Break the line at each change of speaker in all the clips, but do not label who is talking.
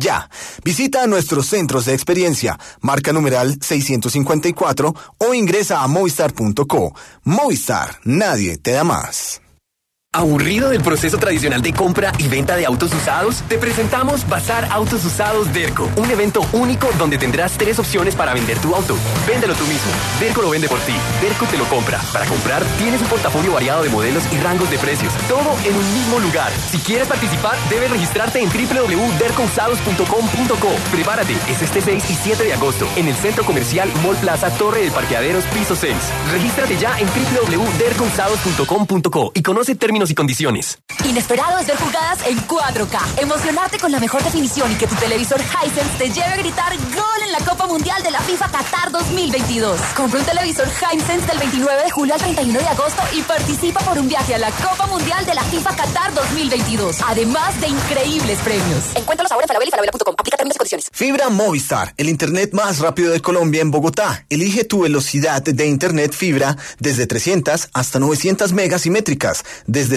ya. Visita nuestros centros de experiencia, marca numeral 654 o ingresa a movistar.co. Movistar, nadie te da más.
¿Aburrido del proceso tradicional de compra y venta de autos usados? Te presentamos Bazar Autos Usados Derco, un evento único donde tendrás 3 opciones para vender tu auto. Véndelo tú mismo. Derco lo vende por ti. Derco te lo compra. Para comprar, tienes un portafolio variado de modelos y rangos de precios. Todo en un mismo lugar. Si quieres participar, debes registrarte en www.dercousados.com.co. Prepárate, es este 6 y 7 de agosto en el Centro Comercial Mall Plaza Torre del Parqueaderos Piso 6. Regístrate ya en www.dercousados.com.co y conoce términos y condiciones.
Inesperado es ver jugadas en 4K, emocionarte con la mejor definición y que tu televisor Hisense te lleve a gritar ¡gol! En la Copa Mundial de la FIFA Qatar 2022. Compra un televisor Hisense del 29 de julio al 31 de agosto y participa por un viaje a la Copa Mundial de la FIFA Qatar 2022. Además de increíbles premios. Encuéntralos ahora en Falabella y falabella.com. Aplica términos y condiciones.
Fibra Movistar, el internet más rápido de Colombia en Bogotá. Elige tu velocidad de internet fibra desde 300 hasta 900 megas simétricas, desde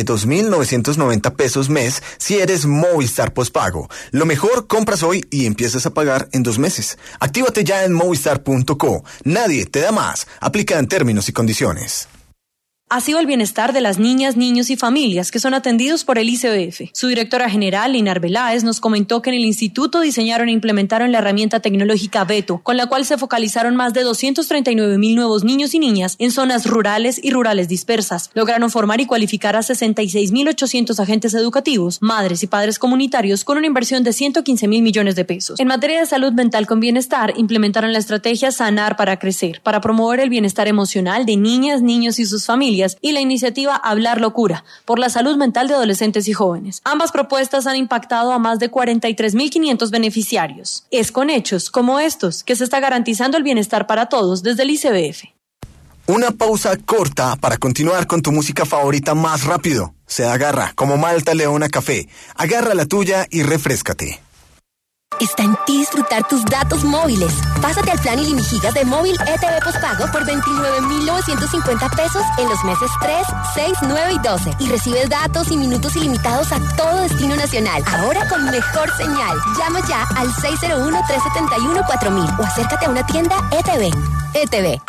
72.990 pesos mes si eres Movistar postpago. Lo mejor, compras hoy y empiezas a pagar en 2 meses. Actívate ya en movistar.co. Nadie te da más. Aplica en términos y condiciones.
Ha sido el bienestar de las niñas, niños y familias que son atendidos por el ICBF. Su directora general, Linar Veláez, nos comentó que en el instituto diseñaron e implementaron la herramienta tecnológica Beto, con la cual se focalizaron más de 239.000 nuevos niños y niñas en zonas rurales y rurales dispersas. Lograron formar y cualificar a 66.800 agentes educativos, madres y padres comunitarios con una inversión de 115.000 millones de pesos. En materia de salud mental con bienestar, implementaron la estrategia Sanar para Crecer, para promover el bienestar emocional de niñas, niños y sus familias, y la iniciativa Hablar Locura, por la salud mental de adolescentes y jóvenes. Ambas propuestas han impactado a más de 43.500 beneficiarios. Es con hechos como estos que se está garantizando el bienestar para todos desde el ICBF.
Una pausa corta para continuar con tu música favorita más rápido. Se agarra como Malta Leona Café. Agarra la tuya y refréscate.
Está en ti disfrutar tus datos móviles. Pásate al plan ilimigigas de móvil ETV postpago por 29.950 pesos en los meses 3, 6, 9 y 12. Y recibes datos y minutos ilimitados a todo destino nacional. Ahora con mejor señal. Llama ya al 601-371-4000 o acércate a una tienda ETV. ETV.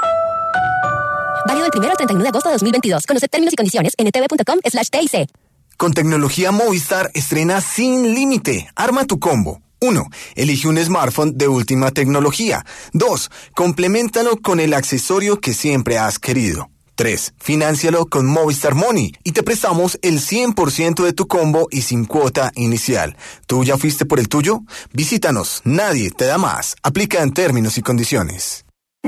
Válido del 1 al 31 de agosto de 2022. Conoce términos y condiciones en etv.com/TIC.
Con tecnología Movistar estrena sin límite. Arma tu combo. 1. Elige un smartphone de última tecnología. 2. Compleméntalo con el accesorio que siempre has querido. 3. Fináncialo con Movistar Money y te prestamos el 100% de tu combo y sin cuota inicial. ¿Tú ya fuiste por el tuyo? Visítanos. Nadie te da más. Aplica en términos y condiciones.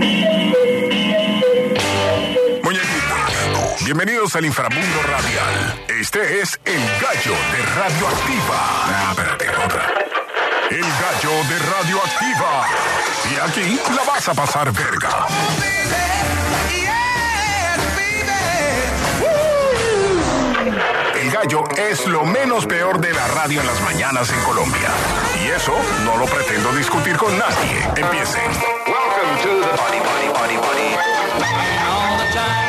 Muñequitos, bienvenidos al inframundo radial. Este es El Gallo de Radioactiva. Espérate, otra. El Gallo de Radioactiva. Y aquí la vas a pasar verga. El Gallo es lo menos peor de la radio en las mañanas en Colombia. Y eso no lo pretendo discutir con nadie. Empiecen. Welcome to the Body, Body, Body, Body. All the time.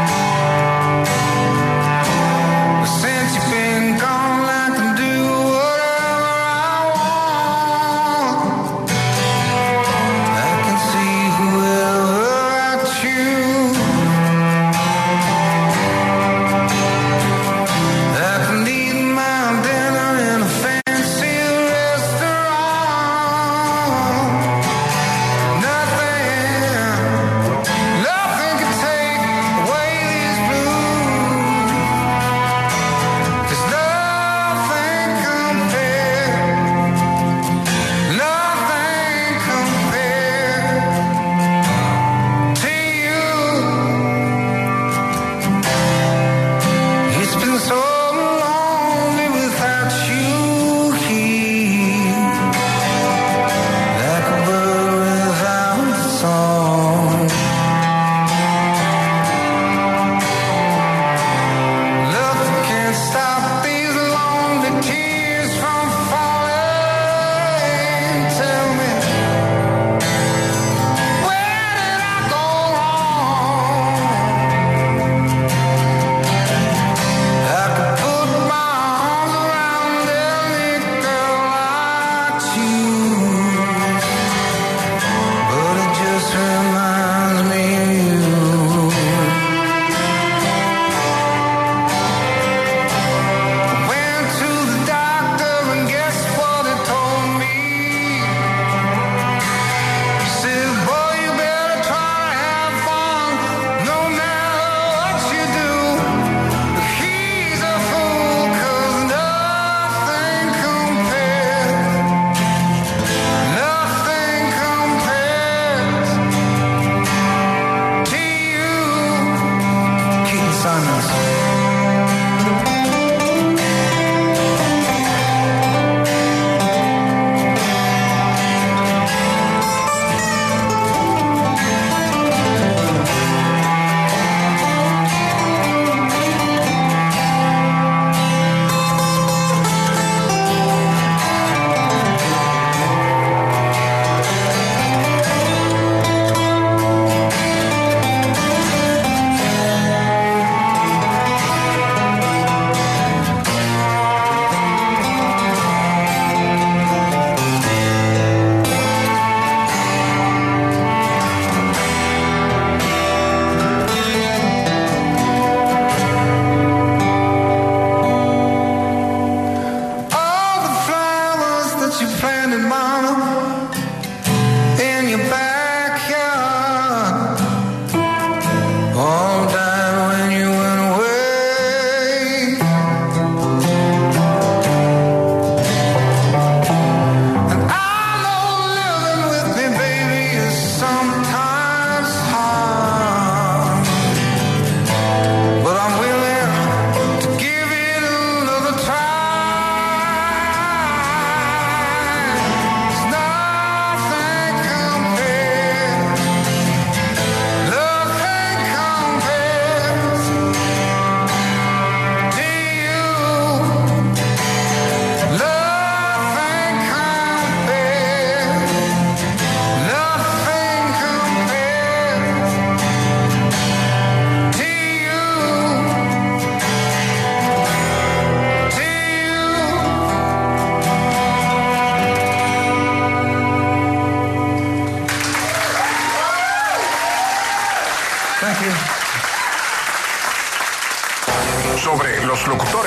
Since you've been gone, I can do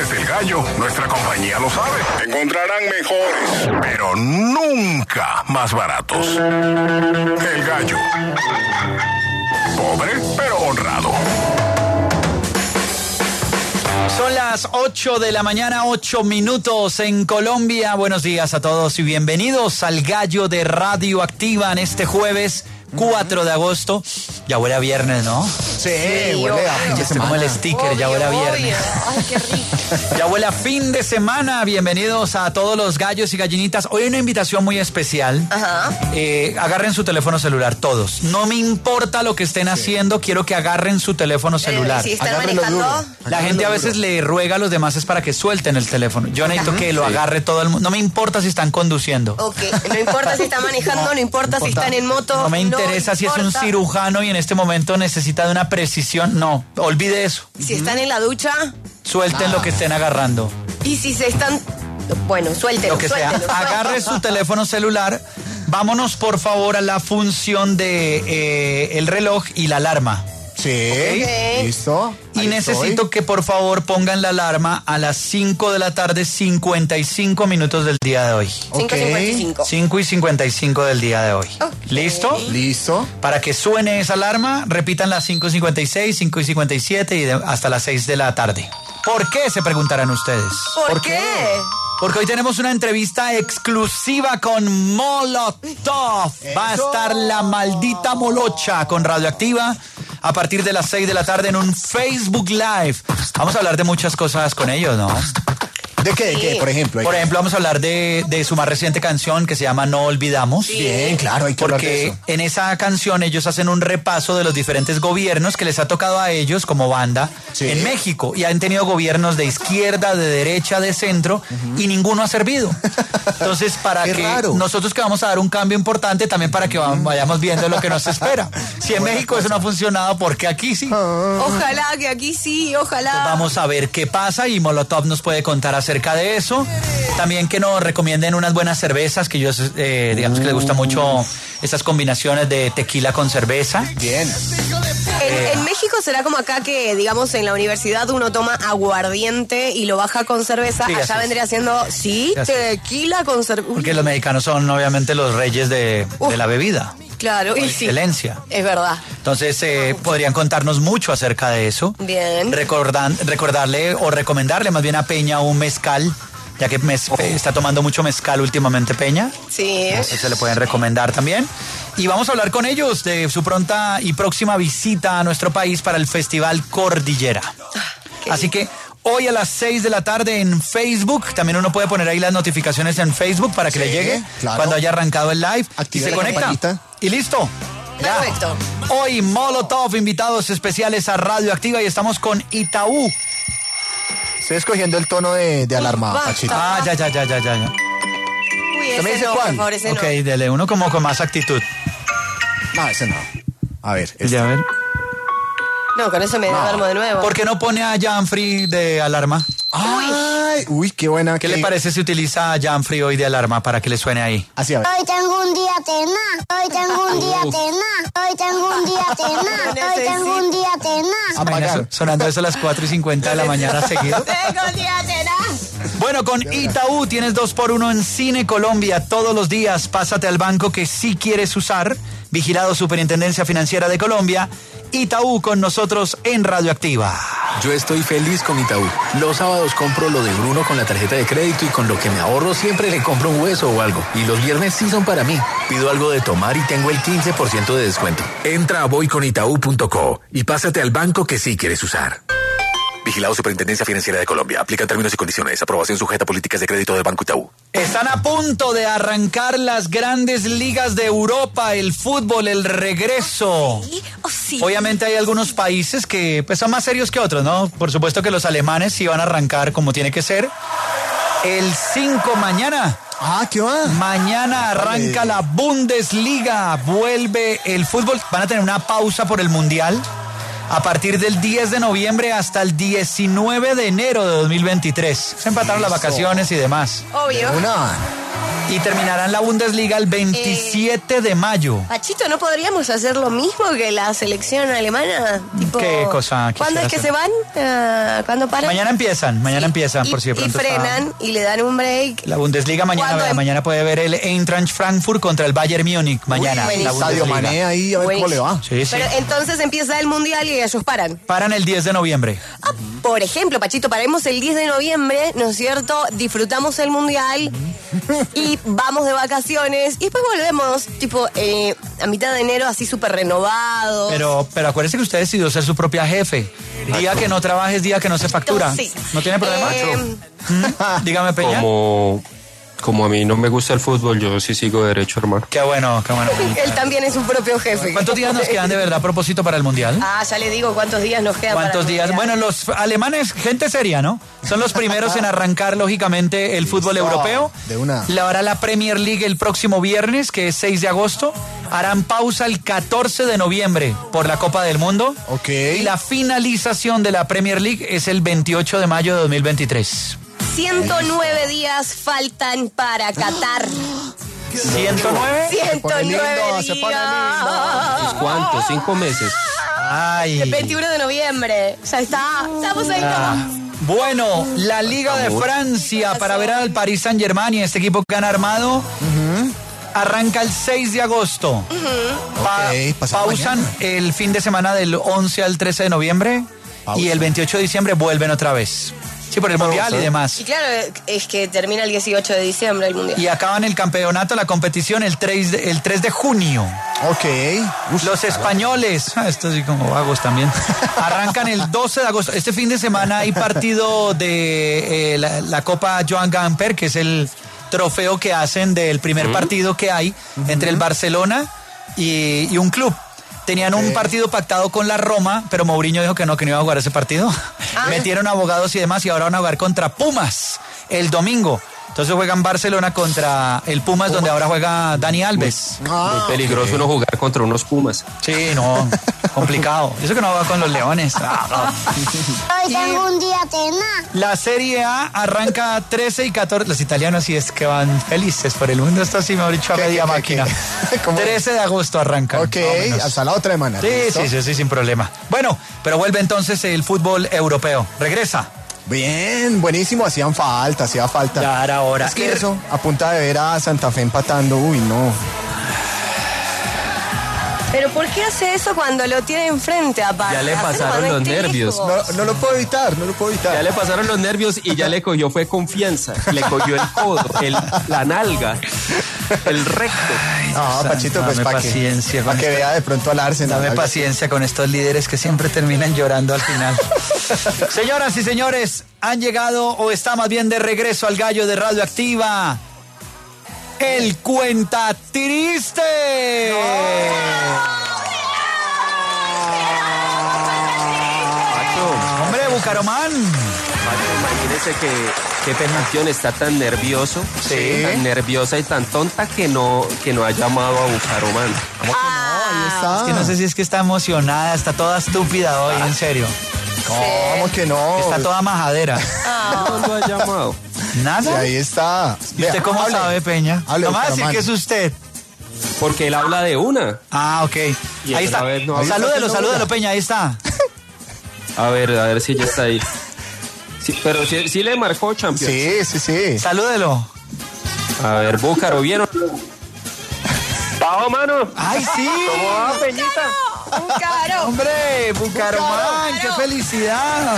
seguidores del Gallo, nuestra compañía lo sabe. Encontrarán mejores, pero nunca más baratos. El Gallo. Pobre, pero honrado.
Son las 8 de la mañana, 8 minutos en Colombia. Buenos días a todos y bienvenidos al Gallo de Radio Activa en este jueves 4 de agosto. Ya huele a viernes, ¿no?
Sí, huele a fin de semana.
Como el sticker, ya huele a viernes.
Ay, qué rico.
Ya huele a fin de semana. Bienvenidos a todos los gallos y gallinitas. Hoy hay una invitación muy especial.
Ajá.
Agarren su teléfono celular, todos. No me importa lo que estén haciendo, quiero que agarren su teléfono celular.
Si están manejando.
La gente a veces le ruega a los demás es para que suelten el teléfono. Yo necesito que lo agarre todo el mundo. No me importa si están conduciendo.
Ok, no importa si están manejando, no importa si están en moto.
No me interesa si es un cirujano y en este momento necesita de una precisión. No, olvide eso.
Si están en la ducha.
Suelten lo que estén agarrando.
Y si se están... Bueno, suéltenlo.
Lo que sea. Agarre su teléfono celular. Vámonos, por favor, a la función de el reloj y la alarma.
Sí,
Ok.
listo.
Y
Ahí
necesito
estoy.
que por favor pongan la alarma a las 5 de la tarde, 55 minutos del día de hoy.
5:55.
5 y 55 del día de hoy.
Ok.
¿Listo?
Listo.
Para que suene esa alarma, repitan las 5:56, 5:57 y hasta las 6 de la tarde. ¿Por qué? Se preguntarán ustedes.
¿Por qué?
Porque hoy tenemos una entrevista exclusiva con Molotov. Va a estar la maldita molocha con Radioactiva a partir de las 6 de la tarde en un Facebook Live. Vamos a hablar de muchas cosas con ellos, ¿no?
¿De qué? ¿De qué? Por ejemplo.
Por ejemplo, vamos a hablar de su más reciente canción que se llama No Olvidamos.
Bien, claro, hay que hablar de
Porque
eso.
en esa canción ellos hacen un repaso de los diferentes gobiernos que les ha tocado a ellos como banda
Sí.
en México. Y han tenido gobiernos de izquierda, de derecha, de centro, y ninguno ha servido. Entonces, para
Qué
que
raro.
nosotros que vamos a dar un cambio importante, también para que vayamos viendo lo que nos espera. Si en México eso no ha funcionado, ¿por qué aquí sí?
Ojalá que aquí sí, ojalá.
Vamos a ver qué pasa y Molotov nos puede contar acerca de eso. También que nos recomienden unas buenas cervezas, que ellos, digamos que les gusta mucho esas combinaciones de tequila con cerveza.
Bien.
En México será como acá que, digamos, en la universidad uno toma aguardiente y lo baja con cerveza.
Sí,
Allá
así es.
vendría siendo, sí,
Así es.
tequila con cerveza.
Porque los mexicanos son obviamente los reyes de la bebida.
Claro, y sí.
Excelencia.
Es verdad.
Entonces, podrían contarnos mucho acerca de eso.
Bien.
Recordarle o recomendarle más bien a Peña un mezcal, ya que está tomando mucho mezcal últimamente Peña.
Sí.
Eso se le pueden recomendar también. Y vamos a hablar con ellos de su pronta y próxima visita a nuestro país para el Festival Cordillera. Así que hoy a las 6 de la tarde en Facebook, también uno puede poner ahí las notificaciones en Facebook para que
Sí,
le llegue
claro.
cuando haya arrancado el live
Active
y se
la
conecta.
campanita.
Y listo. Ya.
Perfecto.
Hoy Molotov, invitados especiales a Radioactiva y estamos con Itaú.
Estoy escogiendo el tono de alarma,
Basta.
Pachito.
Ah, ya.
Uy,
¿Usted me
ese
dice
no,
cuál?
por favor, ese
Ok,
no.
dele uno como con más actitud.
No, ese no. A ver. este.
Ya, a ver.
No, con eso me duermo de nuevo.
¿Por qué no pone a Janfrey de alarma?
Ay, uy, qué buena.
¿Qué le parece si utiliza a Janfrey hoy de alarma para que le suene ahí?
Así, a ver.
Hoy tengo un día tenaz, hoy tengo un día tenaz, hoy tengo un día tenaz, hoy tengo un día tenaz.
Apagar.
Sonando eso a las 4:50 de la mañana seguido.
Tengo un día tenaz.
Bueno, con Itaú tienes 2x1 en Cine Colombia todos los días. Pásate al banco que sí quieres usar. Vigilado Superintendencia Financiera de Colombia. Itaú con nosotros en Radioactiva.
Yo estoy feliz con Itaú. Los sábados compro lo de Bruno con la tarjeta de crédito y con lo que me ahorro siempre le compro un hueso o algo. Y los viernes sí son para mí. Pido algo de tomar y tengo el 15% de descuento. Entra a voyconitaú.co y pásate al banco que sí quieres usar. Vigilado Superintendencia Financiera de Colombia. Aplican términos y condiciones. Aprobación sujeta a políticas de crédito del Banco Itaú.
Están a punto de arrancar las grandes ligas de Europa, el fútbol, el regreso.
Oh, sí.
Obviamente hay algunos países que pues, son más serios que otros, ¿no? Por supuesto que los alemanes sí van a arrancar como tiene que ser. El 5 mañana.
Ah, ¿qué va?
Mañana arranca la Bundesliga. Vuelve el fútbol. Van a tener una pausa por el Mundial. A partir del 10 de noviembre hasta el 19 de enero de 2023. Se empataron las vacaciones y demás.
Obvio.
Una.
Y terminarán la Bundesliga el 27 de mayo.
Pachito, ¿no podríamos hacer lo mismo que la selección alemana? Tipo,
¿Qué cosa?
¿Cuándo es que se van? ¿Cuándo paran?
Mañana empiezan, por si de pronto
y frenan y le dan un break.
La Bundesliga mañana puede ver el Eintracht Frankfurt contra el Bayern Múnich. Mañana.
Uy,
la
Estadio Mané ahí, a ver cómo le va.
Sí, sí.
Pero entonces empieza el Mundial y ellos paran.
Paran el 10 de noviembre.
Por ejemplo, Pachito, paremos el 10 de noviembre, ¿no es cierto? Disfrutamos el Mundial y vamos de vacaciones y después volvemos, tipo, a mitad de enero así súper renovado.
Pero acuérdese que usted decidió ser su propia jefe. Día que no trabajes, día que no se factura.
Sí.
¿No tiene problema? Dígame, Peña.
Como a mí no me gusta el fútbol, yo sí sigo derecho, hermano.
Qué bueno.
Él también es su propio jefe.
¿Cuántos días nos quedan de verdad a propósito para el Mundial?
Ya le digo cuántos días nos quedan.
¿Cuántos días? Bueno, los alemanes, gente seria, ¿no? Son los primeros en arrancar, lógicamente, el fútbol europeo.
De una.
La hará la Premier League el próximo viernes, que es 6 de agosto. Harán pausa el 14 de noviembre por la Copa del Mundo.
Ok.
Y la finalización de la Premier League es el 28 de mayo de 2023.
109 días faltan para Qatar.
¿109?
109
Se pone
días.
¿Cuánto? 5 meses.
Ay.
El 21 de noviembre. Ya está. Estamos ahí.
Bueno, la Liga de Francia para ver al Paris Saint-Germain y este equipo que han armado. Arranca el 6 de agosto. Pausan
mañana.
el fin de semana del 11 al 13 de noviembre. Y el 28 de diciembre vuelven otra vez. Sí, por el Mundial y demás.
Y claro, es que termina el 18 de diciembre el Mundial.
Y acaban el campeonato, la competición el 3 de junio.
Ok.
Los españoles, estos sí como vagos también, arrancan el 12 de agosto. Este fin de semana hay partido de la Copa Joan Gamper, que es el trofeo que hacen del primer partido que hay entre el Barcelona y un club. Tenían un partido pactado con la Roma, pero Mourinho dijo que no iba a jugar ese partido. Metieron abogados y demás y ahora van a jugar contra Pumas el domingo. Entonces juegan Barcelona contra el Pumas, donde ahora juega Dani Alves.
Muy peligroso uno jugar contra unos Pumas.
Sí, no, complicado. Eso que no va con los Leones.
Hoy tengo un día tenaz.
La Serie A arranca 13 y 14. Los italianos sí es que van felices por el mundo. Esto sí me ha dicho a media máquina. 13 de agosto arranca.
Ok, hasta la otra semana.
Sí, sin problema. Bueno, pero vuelve entonces el fútbol europeo. Regresa.
Bien, buenísimo, hacía falta.
Ya era hora.
Es que eso, a punta de ver a Santa Fe empatando, uy, no.
Pero ¿por qué hace eso cuando lo tiene enfrente, aparte?
Ya le pasaron los nervios.
No lo puedo evitar.
Ya le pasaron los nervios y ya le cogió fue confianza. Le cogió el codo, la nalga, el recto.
No, Pachito, pues para que vea de pronto al Arsenal.
Dame paciencia con estos líderes que siempre terminan llorando al final. Señoras y señores, han llegado o está más bien de regreso al Gallo de Radioactiva. El Cuenta Triste. Hombre, Bucaramán.
Imagínese que Pensión está tan nervioso, tan nerviosa y tan tonta que no ha llamado a Bucaramán.
Ahí está.
Es que no sé si es que está emocionada, está toda estúpida hoy, en serio.
¿Cómo que no?
Está toda majadera.
No lo ha llamado.
¿Nada?
Sí, ahí está.
¿Y usted cómo sabe, Peña?
Hable,
No me va a decir
Bucaramán.
que es usted.
Porque él habla de una.
Ah, ok.
Y
Ahí está.
otra vez no habla.
Salúdelo, Peña, ahí está.
A ver si ya está ahí. Sí, pero sí le marcó Champions.
Sí.
Salúdelo.
A ver, Búcaro, ¿bien o no?
¡Bajo, mano!
¡Ay, sí!
¿Cómo va, Peñita?
¡Bucaro!
¡Hombre, Bucaramán! ¡Qué felicidad!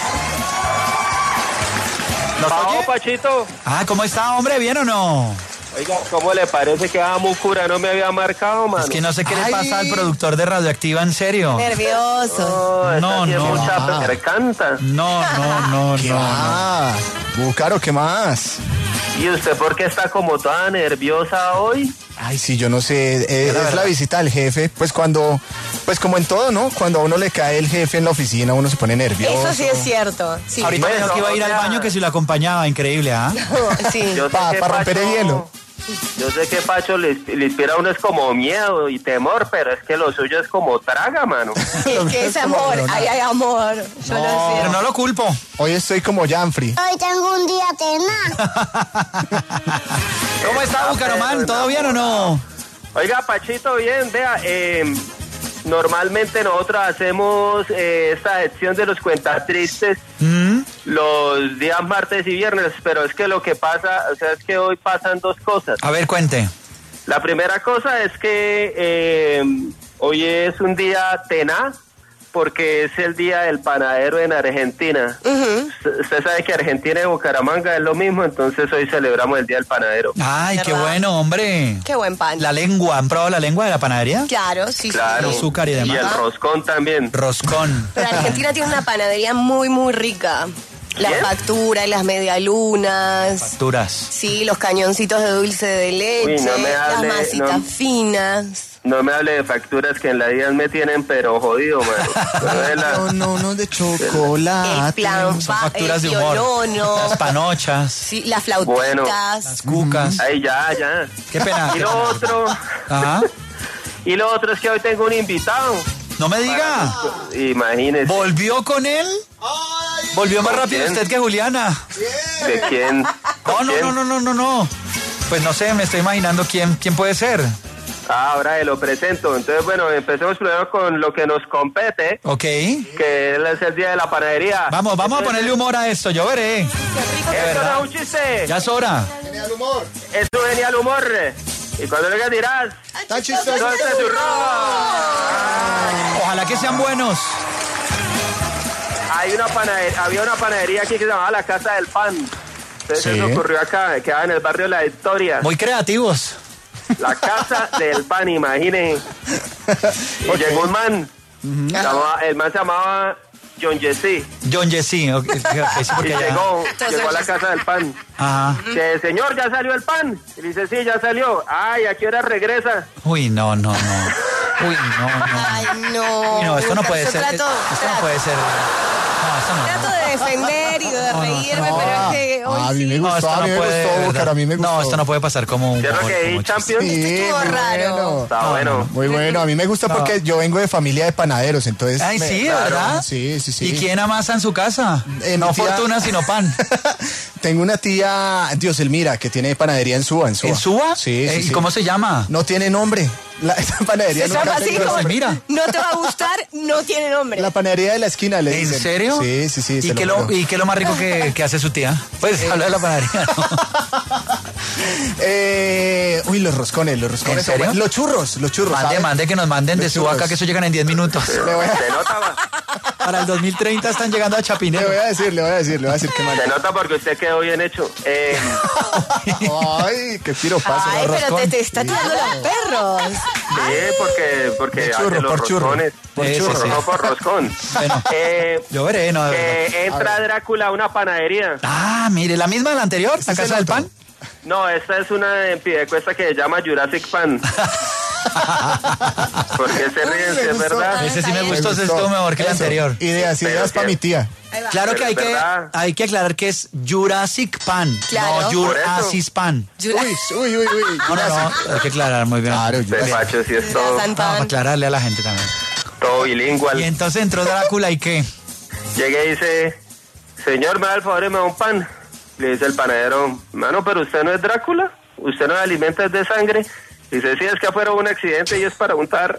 ¿Nos
¡Bajo,
oye?
Pachito!
Ah, ¿cómo está, hombre? ¿Bien o no?
Oiga, ¿cómo le parece que a Mucura no me había marcado, mano?
Es que no sé qué le pasa al productor de Radioactiva, en serio.
Nervioso.
No,
No.
mucha percanta.
No.
¿Qué más? Búcaro, ¿qué más?
¿Y usted por qué está como toda nerviosa hoy?
Ay, sí, yo no sé, es la visita del jefe, pues como en todo, ¿no? Cuando a uno le cae el jefe en la oficina, uno se pone nervioso.
Eso sí es cierto. Sí.
Ahorita me dijo que iba a ir al baño, que si lo acompañaba, increíble, ¿ah?
Sí.
Yo sé que
Para romper el
Pacho-
hielo.
Yo sé que Pacho le inspira a uno es como miedo y temor, pero es que lo suyo es como traga, mano.
Es que es amor, ahí hay amor. Yo lo sé.
Pero no lo culpo.
Hoy estoy como Janfrey.
Hoy tengo un día tenaz.
¿Cómo está Bucaramanga? ¿Todo bien o no?
Oiga, Pachito, bien, vea, normalmente nosotros hacemos esta sección de los cuentatristes los días martes y viernes, pero es que lo que pasa, o sea, es que hoy pasan dos cosas.
A ver, cuente.
La primera cosa es que hoy es un día tenaz, porque es el día del panadero en Argentina. Usted sabe que Argentina y Bucaramanga es lo mismo, entonces hoy celebramos el día del panadero.
Ay, qué bueno, hombre.
Qué buen pan.
La lengua, ¿han probado la lengua de la panadería?
Claro, sí.
Claro.
Sí.
Azúcar y demás.
Y el roscón también.
Roscón.
Pero Argentina tiene una panadería muy, muy rica. Las
¿Bien?
facturas, las medialunas.
Facturas.
Sí, los cañoncitos de dulce de leche,
Uy, no me hable,
las masitas
no.
finas.
No me hable de facturas que en la vida me tienen, pero jodido, man.
No, de chocolate.
El plan,
Son facturas de humor.
piolono,
Las panochas,
sí, las flautitas.
Bueno.
las cucas.
Ay, ya.
Qué pena.
Y lo otro,
Ajá.
y lo otro es que hoy tengo un invitado.
No me diga.
Imagínese.
¿Volvió con él? ¿Volvió más
¿Con
rápido
quién?
usted que Juliana?
¿De quién?
No. Pues no sé, me estoy imaginando quién puede ser.
Ah, ahora lo presento. Entonces, bueno, empecemos primero con lo que nos compete,
Ok.
que es el día de la panadería.
Vamos a ponerle humor a esto, yo veré.
Esto no es un chiste.
Ya es hora.
Es un genial humor. Y cuando lo dirás,
Tan chistoso.
"No, este es tu robo".
Ojalá que sean buenos.
Había una panadería aquí que se llamaba La Casa del Pan. Entonces
Sí.
eso ocurrió acá, quedaba en el barrio La Victoria.
Muy creativos.
La Casa del Pan, imaginen. Y llegó un man. El man se llamaba John Jesse.
John Jesse. Okay, sí,
Y
porque ya-
llegó a la Casa del Pan.
Ajá.
Dice, señor, ¿ya salió el pan? Y dice, sí, ya salió. Ay, ¿a qué hora regresa?
Uy, no. Uy, no.
Ay, no.
Uy, no, esto no puede
Yo
ser.
trato
puede ser. No, esto no.
Trato de defender y de reírme, pero es que hoy
A mí me
No,
gustó,
esto
a mí
no
me
puede.
gustó,
¿verdad?
Búcar, a mí me gustó.
No, esto no puede pasar como un.
¿Cierto que
como
ahí, champion?
Sí,
estuvo
muy
raro.
bueno.
Está bueno.
Muy bueno, a mí me gusta porque yo vengo de familia de panaderos, entonces...
Ay, sí,
claro,
¿verdad?
Sí.
¿Y quién amasa en su casa? No
mi tía-
fortuna, sino pan.
Tengo una tía, Dios Elmira, que tiene panadería en Suba.
¿En Suba?
Sí, sí,
¿Y
sí.
cómo se llama?
No tiene nombre. Esa panadería
Se
nunca
llama
ha
así
tenido
como,
nombre.
mira.
no te va a gustar, no tiene nombre.
La panadería de la esquina, le
¿En
dicen.
serio?
Sí.
¿Y
se
qué,
juro.
¿Y qué es lo más rico que hace su tía? Pues habla de la panadería, ¿no?
Uy, los roscones.
¿En
son
serio?
buenos. Los churros. ¿sabe?
Mande que nos manden de
Los
Suba acá,
churros.
que eso llegan en 10 minutos.
Le voy a-
Se nota,
Para el 2030 están llegando a
Le
Chapinero.
voy a decir que mal.
se nota porque usted quedó bien hecho.
Ay, qué piropazo.
Ay,
los
pero
roscones.
te está tirando los perros.
Sí, porque
Por churro,
hace los
por churro.
roscones.
Por
Sí,
churro.
sí.
No por roscón.
Bueno, yo veré, ¿no? De verdad.
Que entra Drácula a una panadería.
Ah, mire, la misma de la anterior, la
es
Casa
el
del
otro.
Pan.
No, esta es una en Piedecuesta que se llama Jurassic Pan. ¿Por qué se ríen?
me
Si es
gustó.
verdad.
Ese sí me
Me
gustó, ese
gustó.
estuvo mejor que el
Eso.
anterior.
Ideas
Pero
para
que-
mi tía.
Claro
Pero
que
es verdad.
hay que aclarar que es Jurassic Pan,
Claro.
no Jurassic Pan.
Uy.
No, hay que aclarar muy bien.
Claro,
Este
Jurassic.
Pacho sí es todo,
San
Para
Pan.
aclararle a la gente también.
todo bilingüal.
Y entonces entró Drácula y qué.
Llegué y dice, señor, me da el favor y me da un pan. Le dice el panadero, mano, pero usted no es Drácula, usted no alimenta de sangre. Dice, sí, es que afuera hubo un accidente y es para untar.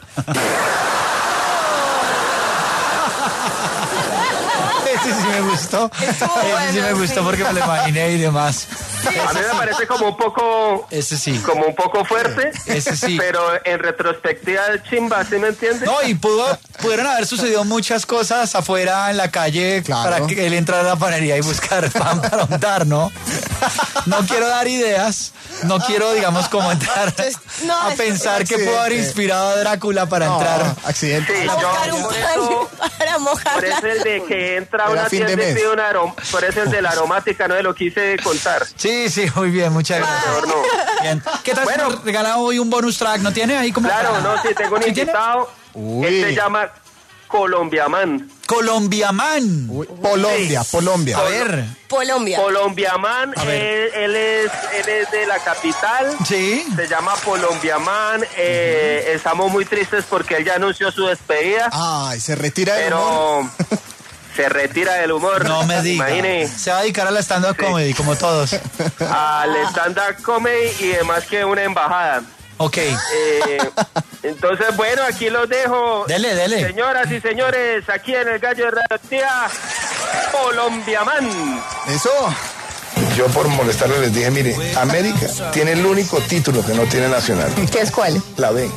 Ese sí me gustó.
Estuvo
Ese sí
bueno,
me gustó
sí.
porque me lo imaginé y demás.
A mí me parece como un poco fuerte,
Ese sí.
pero en retrospectiva chimba, ¿sí me entiendes?
No, y pudieron haber sucedido muchas cosas afuera en la calle
Claro.
para que él entrara a la panadería y buscar pan para untar, ¿no? No quiero dar ideas, no quiero, digamos, como entrar
No,
a
es
pensar
un
que pudo haber
accidente.
inspirado a Drácula para entrar.
Accidente.
Sí,
A buscar
yo
un
por
pan
eso,
para mojar
por
la...
eso el de que entra a
Era
una
fin de
tienda y
mes.
pide por eso el de la aromática, no se lo quise contar.
Sí, muy bien, muchas gracias.
Mejor no.
Bien. ¿Qué tal
Bueno.
si nos regala hoy un bonus track? ¿No tiene ahí como?
Claro, no, sí, tengo un
¿Sí tiene?
invitado.
Uy.
Él se llama Colombiaman.
Colombiaman.
Colombia,
Sí.
Colombia.
A ver.
Colombia.
Colombiaman, él es de la capital.
Sí.
Se llama Colombiaman. Estamos muy tristes porque él ya anunció su despedida.
Ay, se retira del humor.
Pero se retira del humor.
No me diga.
Imagine,
Se va a dedicar a la stand-up comedy, como todos.
al stand-up comedy y demás que una embajada.
Ok.
Entonces, bueno, aquí los dejo.
Dele, dele.
Señoras y señores, aquí en el Gallo de Radioactiva, Colombiaman.
Eso.
Yo por molestarle les dije, mire, América tiene el único título que no tiene Nacional.
¿Qué es cuál?
La B.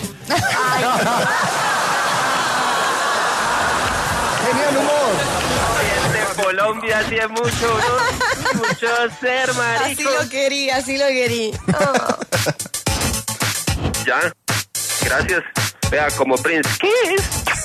Genial humor.
De Colombia sí es mucho, ¿no? Mucho ser, marico.
Así lo quería. Oh.
Ya, gracias. Vea, como Prince. ¿Qué es?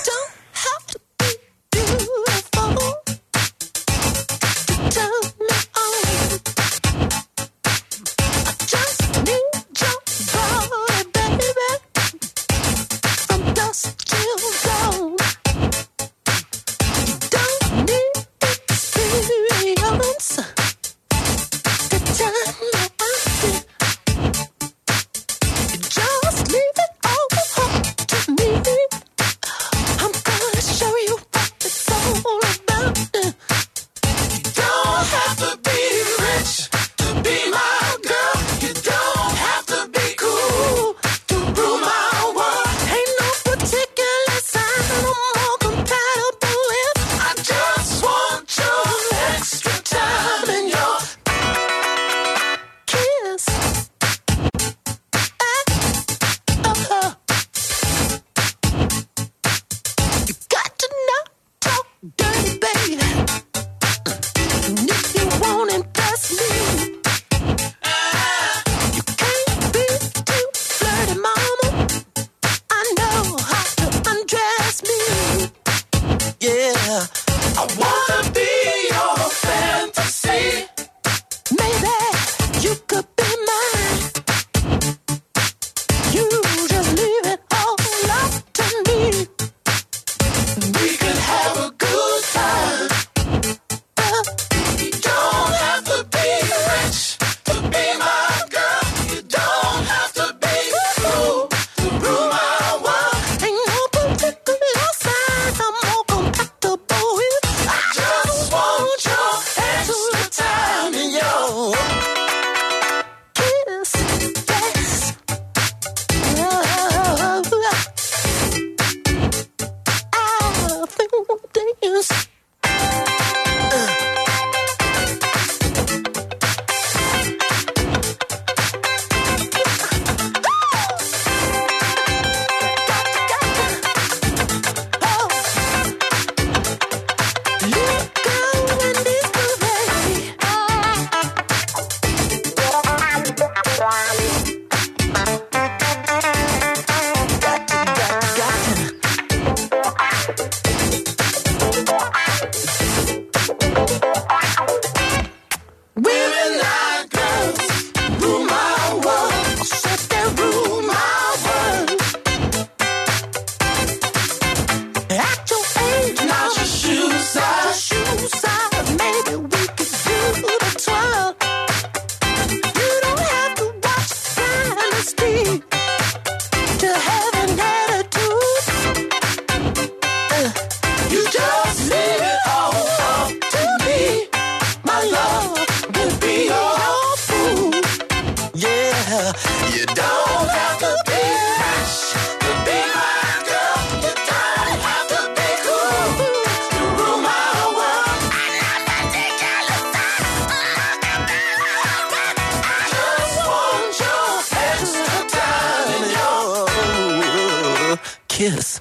Kiss.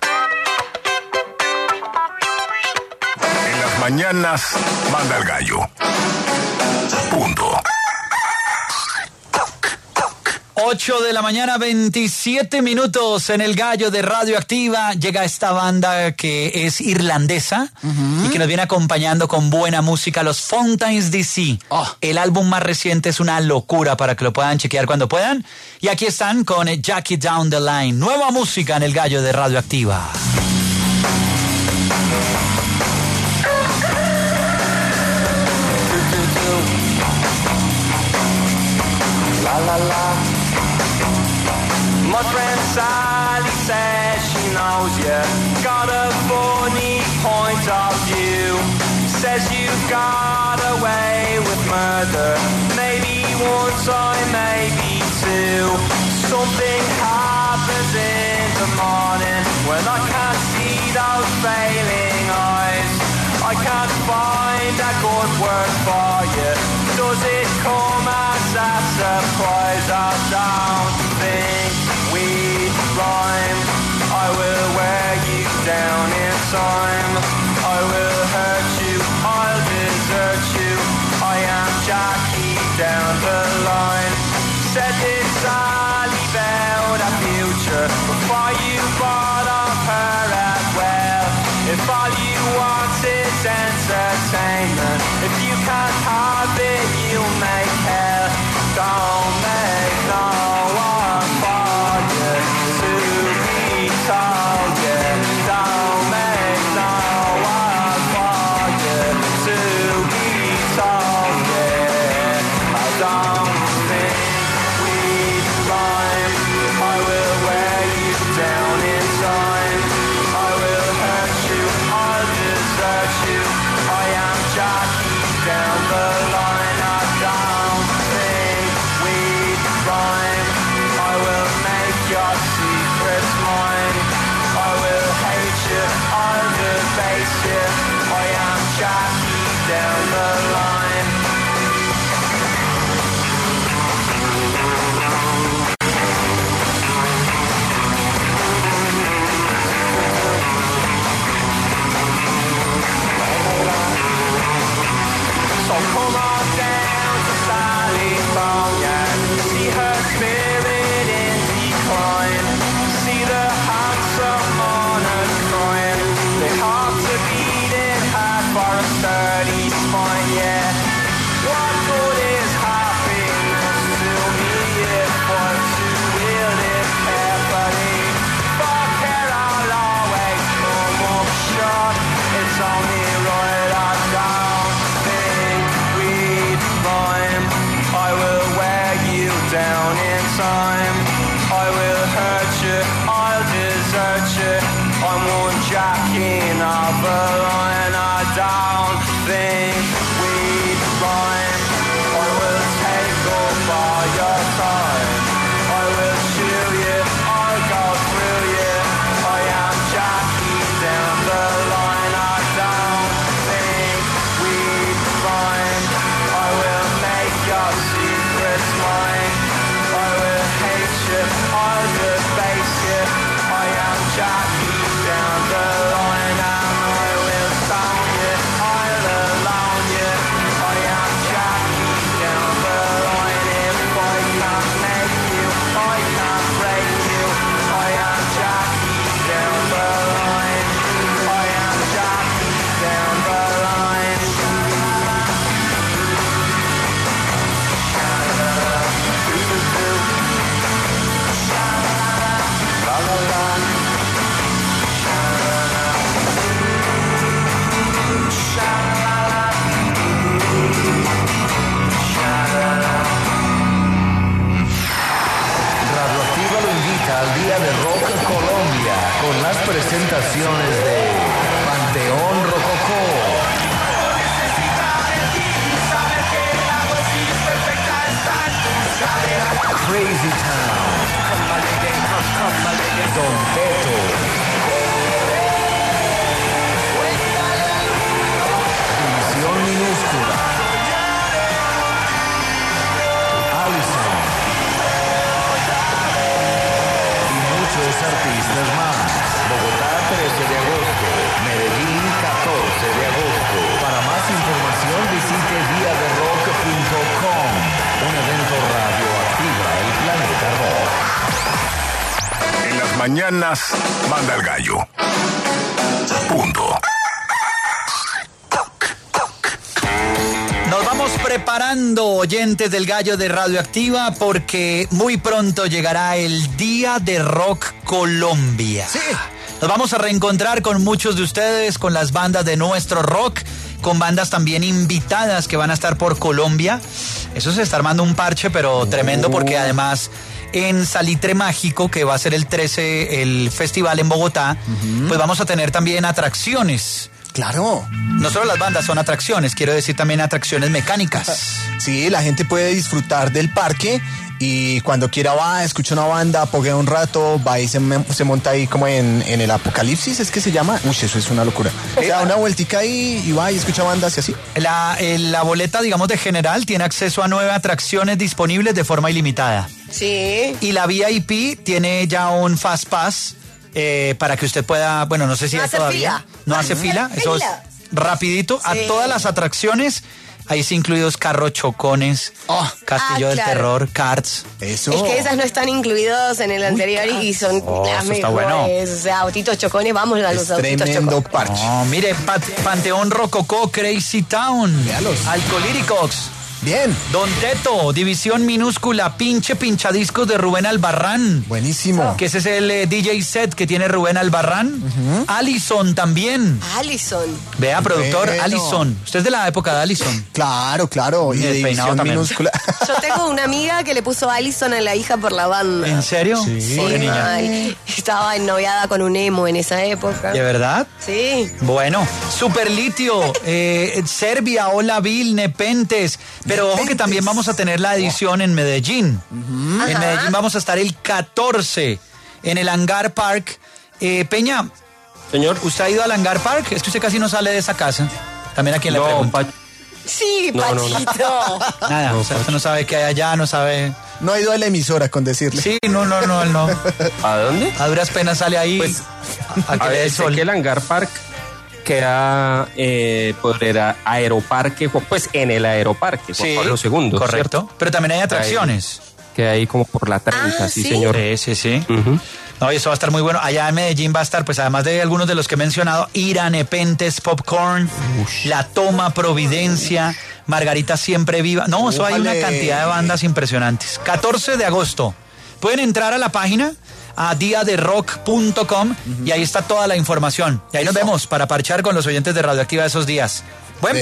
En las mañanas, manda el gallo. Punto.
8 de la mañana, 27 minutos en el Gallo de Radioactiva. Llega esta banda que es irlandesa y que nos viene acompañando con buena música, los Fountains DC. El álbum más reciente es una locura para que lo puedan chequear cuando puedan. Y aquí están con Jackie Down the Line. Nueva música en el Gallo de Radioactiva.
La la la. My friend Sally says she knows you got a funny point of view. Says you got away with murder, maybe one time, maybe two. Something happens in the morning when I can't see those failing eyes. I can't find a good word for you. Does it come as a surprise? I don't think we'd rhyme. I will wear you down in time. I will hurt you, I'll desert you. I am Jackie down the line. Said this Sally about a future before you bought off her as well. If all you want is entertainment, if you can't have it, you'll make hell. Don't make no one for you to be told you. Don't make no one for you to be told you. I don't think we'd rhyme. I will wear you down in time. I will hurt you, I'll desert you. I am Jackie down the line. I don't think we'd rhyme. I will make your secrets mine. I will hate you, I'll debase you. I am Jackie down the line. So come on down to California, see her spirit in decline, see the handsome monarch crying, they have to beat it hard for a sturdy spine, yeah. What good is happiness to me if I'm to wield it carefully? For care I'll always come up short, it's only right I don't think we'd rhyme. I will wear you down in time. I will hurt you, I'll desert you. I'm one jacking of a line. I don't think we'd rhyme. I will take up all your time. I will chew you, I'll go through you. I am Jackie down the line. I don't think we'd rhyme. I will make your secrets mine. I will hate you, I'll debase you. I am Jackie down the line. And I will sound you, I'll alone you. I am Jackie down the line. If I can't make you, I can't break you. I am Jackie down the line. I am Jackie down the line. La la la.
Radioactiva lo invita al Día de Rock Colombia con las presentaciones de Panteón Rococó, Crazy Town, Don Teto, División Minúscula, Allison y muchos artistas más. Bogotá 13 de agosto, Medellín 14 de agosto. Para más información visite diaderock.com. Un evento radioactiva el planeta rock.
En las mañanas, manda el gallo. Punto.
Nos vamos preparando, oyentes del Gallo de Radioactiva, porque muy pronto llegará el Día de Rock Colombia.
Sí.
Nos vamos a reencontrar con muchos de ustedes, con las bandas de nuestro rock, con bandas también invitadas que van a estar por Colombia. Eso se está armando un parche, pero tremendo, porque además en Salitre Mágico, que va a ser el 13, el festival en Bogotá, pues vamos a tener también atracciones.
Claro.
No solo las bandas son atracciones, quiero decir también atracciones mecánicas.
Sí, la gente puede disfrutar del parque y cuando quiera va, escucha una banda, poguea un rato, va y se monta ahí como en el Apocalipsis, ¿es que se llama? Uy, eso es una locura. Se da una vueltica ahí y va y escucha bandas y así.
La boleta, digamos, de general tiene acceso a 9 atracciones disponibles de forma ilimitada.
Sí.
Y la VIP tiene ya un Fast Pass para que usted pueda, bueno, no sé si
No
es
hace
todavía.
fila.
No hace fila, eso es rapidito. A todas las atracciones, ahí sí incluidos carros chocones, Castillo del
claro.
Terror, karts.
Eso.
Es que esas no están incluidos en el anterior y son las
eso está
mejores.
bueno.
O sea, autitos chocones, vamos a los autitos chocones.
parche.
No, mire, Panteón Rococó, Crazy Town, Alcolíricos.
Bien.
Don Teto, División Minúscula, Pinchadiscos de Rubén Albarrán.
Buenísimo.
Que ese es el DJ set que tiene Rubén Albarrán. Allison también.
Allison.
Vea, productor,
Bueno.
Allison. Usted es de la época de Allison.
Claro. Y
el
de
peinado
División
también.
Minúscula.
Yo tengo una amiga que le puso Allison a la hija por la banda.
¿En serio?
Sí,
Pobre niña.
mal. Estaba ennoviada con un emo en esa época.
¿De verdad?
Sí.
Bueno, Superlitio, Serbia, Hola Vil, Nepentes. Pero ojo que también vamos a tener la edición en Medellín. En Medellín vamos a estar el 14 en el Hangar Park. Peña.
Señor.
¿Usted ha ido al Hangar Park? Es que usted casi no sale de esa casa. También a quien le pregunto.
Sí,
No,
Pachito.
Nada, o sea, usted no sabe qué hay allá, no sabe.
No ha ido a la emisora con decirle.
Sí, no, él no.
¿A dónde?
A duras penas sale ahí.
Pues,
a que le dé el
sé
sol.
que el Hangar Park queda por el aeroparque, pues en el aeroparque, Juan Pablo II.
Correcto.
¿cierto?
Pero también hay atracciones.
Que hay como por la 30, sí, señor.
Sí. No, y eso va a estar muy bueno. Allá en Medellín va a estar, pues además de algunos de los que he mencionado, Ira, Nepentes, Popcorn, La Toma, Providencia, Margarita Siempre Viva. No, eso hay una cantidad de bandas impresionantes. 14 de agosto. Pueden entrar a la página, a diaderock.com, y ahí está toda la información. Y ahí nos vemos para parchar con los oyentes de Radioactiva esos días. Buen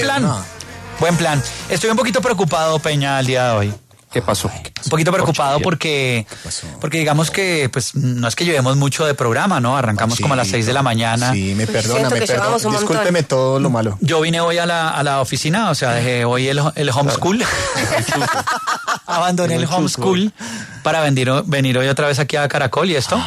plan. Estoy un poquito preocupado, Peña, el día de hoy.
¿Qué pasó?
Un poquito preocupado porque digamos que pues no es que llevemos mucho de programa, ¿no? Arrancamos como a las 6 de la mañana.
Sí, me perdona.
llevamos un montón.
Discúlpeme todo lo malo.
Yo vine hoy a la oficina, o sea, dejé hoy el homeschool. Abandoné el homeschool para venir hoy otra vez aquí a Caracol y esto.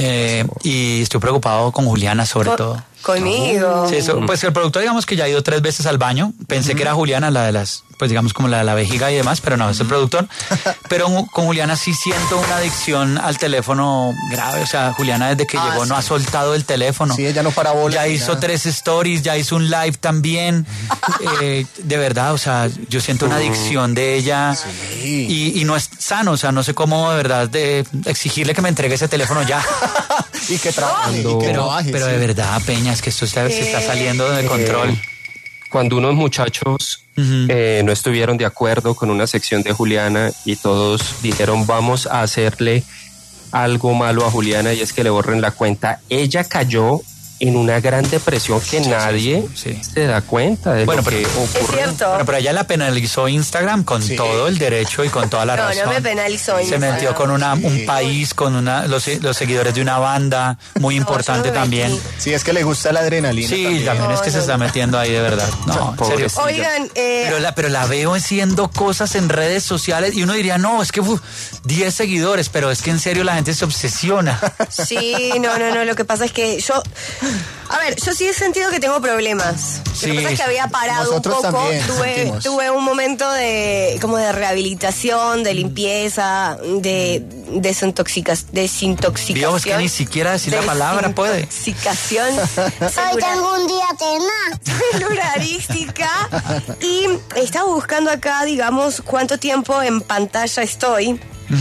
Y estoy preocupado con Juliana sobre todo.
Conmigo.
Sí, pues el productor digamos que ya ha ido 3 veces al baño. Pensé que era Juliana, la de las, pues digamos como la de la vejiga y demás, pero no, es el productor. Pero con Juliana sí siento una adicción al teléfono grave. O sea, Juliana desde que llegó no ha soltado el teléfono.
Sí, ella no para bola.
Ya hizo 3 stories, ya hizo un live también. De verdad, o sea, yo siento una adicción de ella. Y no es sano, o sea, no sé cómo de verdad de exigirle que me entregue ese teléfono ya.
Y que trabaje.
Pero de verdad, Peña, es que esto se está saliendo de control.
Cuando unos muchachos no estuvieron de acuerdo con una sección de Juliana y todos dijeron vamos a hacerle algo malo a Juliana y es que le borren la cuenta, ella cayó en una gran depresión que nadie se da cuenta de lo que ocurre.
Es cierto.
Bueno, pero ella la penalizó Instagram con todo el derecho y con toda la razón.
No me penalizó
Se
Instagram.
metió con un país, con los seguidores de una banda muy importante también.
Sí, es que le gusta la adrenalina.
Sí, también es que se está metiendo ahí de verdad. No, en serio.
Oigan,
Pero la veo haciendo cosas en redes sociales y uno diría, no, es que 10 seguidores, pero es que en serio la gente se obsesiona.
sí, no, lo que pasa es que yo sí he sentido que tengo problemas. Lo que pasa es que había parado
Nosotros
un poco,
también
tuve un momento de rehabilitación, de limpieza, de desintoxicación.
Dios, que ni siquiera decir la palabra puede.
Desintoxicación.
Hoy tengo un día tenaz.
Celularística. Y estaba buscando acá, digamos, cuánto tiempo en pantalla estoy.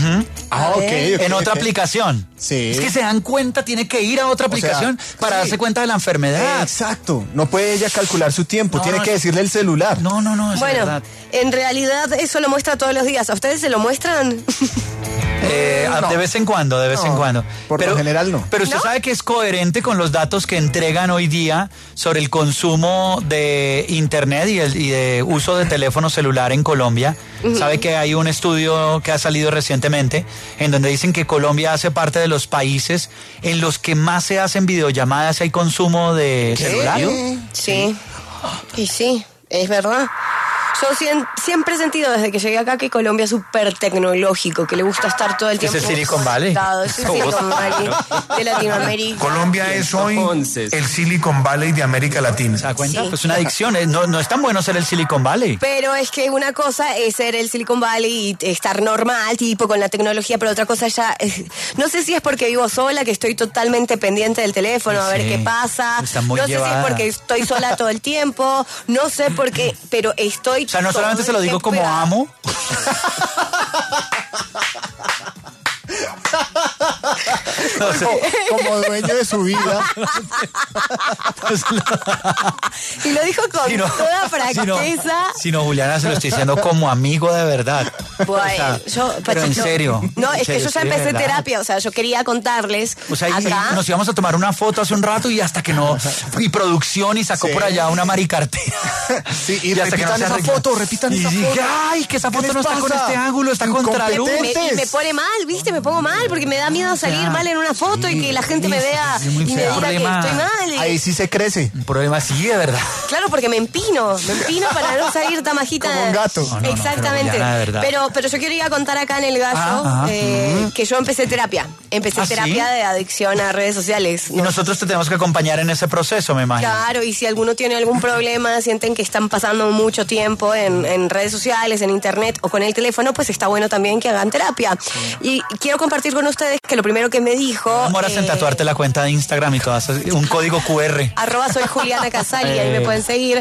En otra aplicación.
Sí.
Es que se dan cuenta, tiene que ir a otra aplicación para darse cuenta de la enfermedad.
Exacto. No puede ella calcular su tiempo, tiene que decirle el celular.
No, es
Bueno,
verdad.
en realidad eso lo muestra todos los días. ¿A ustedes se lo muestran?
De vez en cuando, de vez en cuando.
Por lo general no.
Pero usted sabe que es coherente con los datos que entregan hoy día sobre el consumo de internet y de uso de teléfono celular en Colombia. Sabe que hay un estudio que ha salido recientemente en donde dicen que Colombia hace parte de los países en los que más se hacen videollamadas y hay consumo de celular.
Sí. Y sí, es verdad. Yo siempre he sentido desde que llegué acá que Colombia es súper tecnológico, que le gusta estar todo el tiempo.
Es el Silicon Valley.
Es el Silicon Valley de Latinoamérica.
Colombia es hoy el Silicon Valley de América Latina.
¿Se da cuenta?
Sí.
Pues una adicción. No es tan bueno ser el Silicon Valley.
Pero es que una cosa es ser el Silicon Valley y estar normal, tipo con la tecnología, pero otra cosa ya... no sé si es porque vivo sola, que estoy totalmente pendiente del teléfono, a ver qué pasa.
Está muy
no sé
llevada.
si es porque estoy sola todo el tiempo, no sé por qué, pero estoy...
O sea, no solamente se lo digo como amo.
No sé, como dueño de su vida.
Y lo dijo con toda franqueza.
Sino Juliana, se lo estoy diciendo como amigo de verdad.
Bueno,
pero en serio.
No, es que yo ya empecé
verdad.
terapia, o sea, yo quería contarles.
O sea, y
acá.
nos íbamos a tomar una foto hace un rato y hasta que no. Y producción y sacó por allá una maricartera.
Sí, y
hasta
repitan esa foto, repitan esa foto.
dije, ay, que esa foto no está con este ángulo, está contra luz.
Y me pone mal, ¿viste? Me pongo mal porque me da miedo salir mal en una foto y que la gente me vea y me diga que estoy mal.
Ahí sí se crece.
Un problema sí, de verdad.
Claro, porque me empino para no salir tamajita.
Como un gato.
No,
exactamente.
pero
Pero yo quiero ir a contar acá en el gallo que yo empecé terapia. Empecé terapia de adicción a redes sociales.
Y nosotros te tenemos que acompañar en ese proceso, me imagino.
Claro, y si alguno tiene algún problema, sienten que están pasando mucho tiempo en redes sociales, en internet o con el teléfono, pues está bueno también que hagan terapia. Y quiero compartir con ustedes que lo primero que me dijo...
Demoras en tatuarte la cuenta de Instagram y todas, un código QR.
@ soy Juliana Casali, ahí me pueden seguir.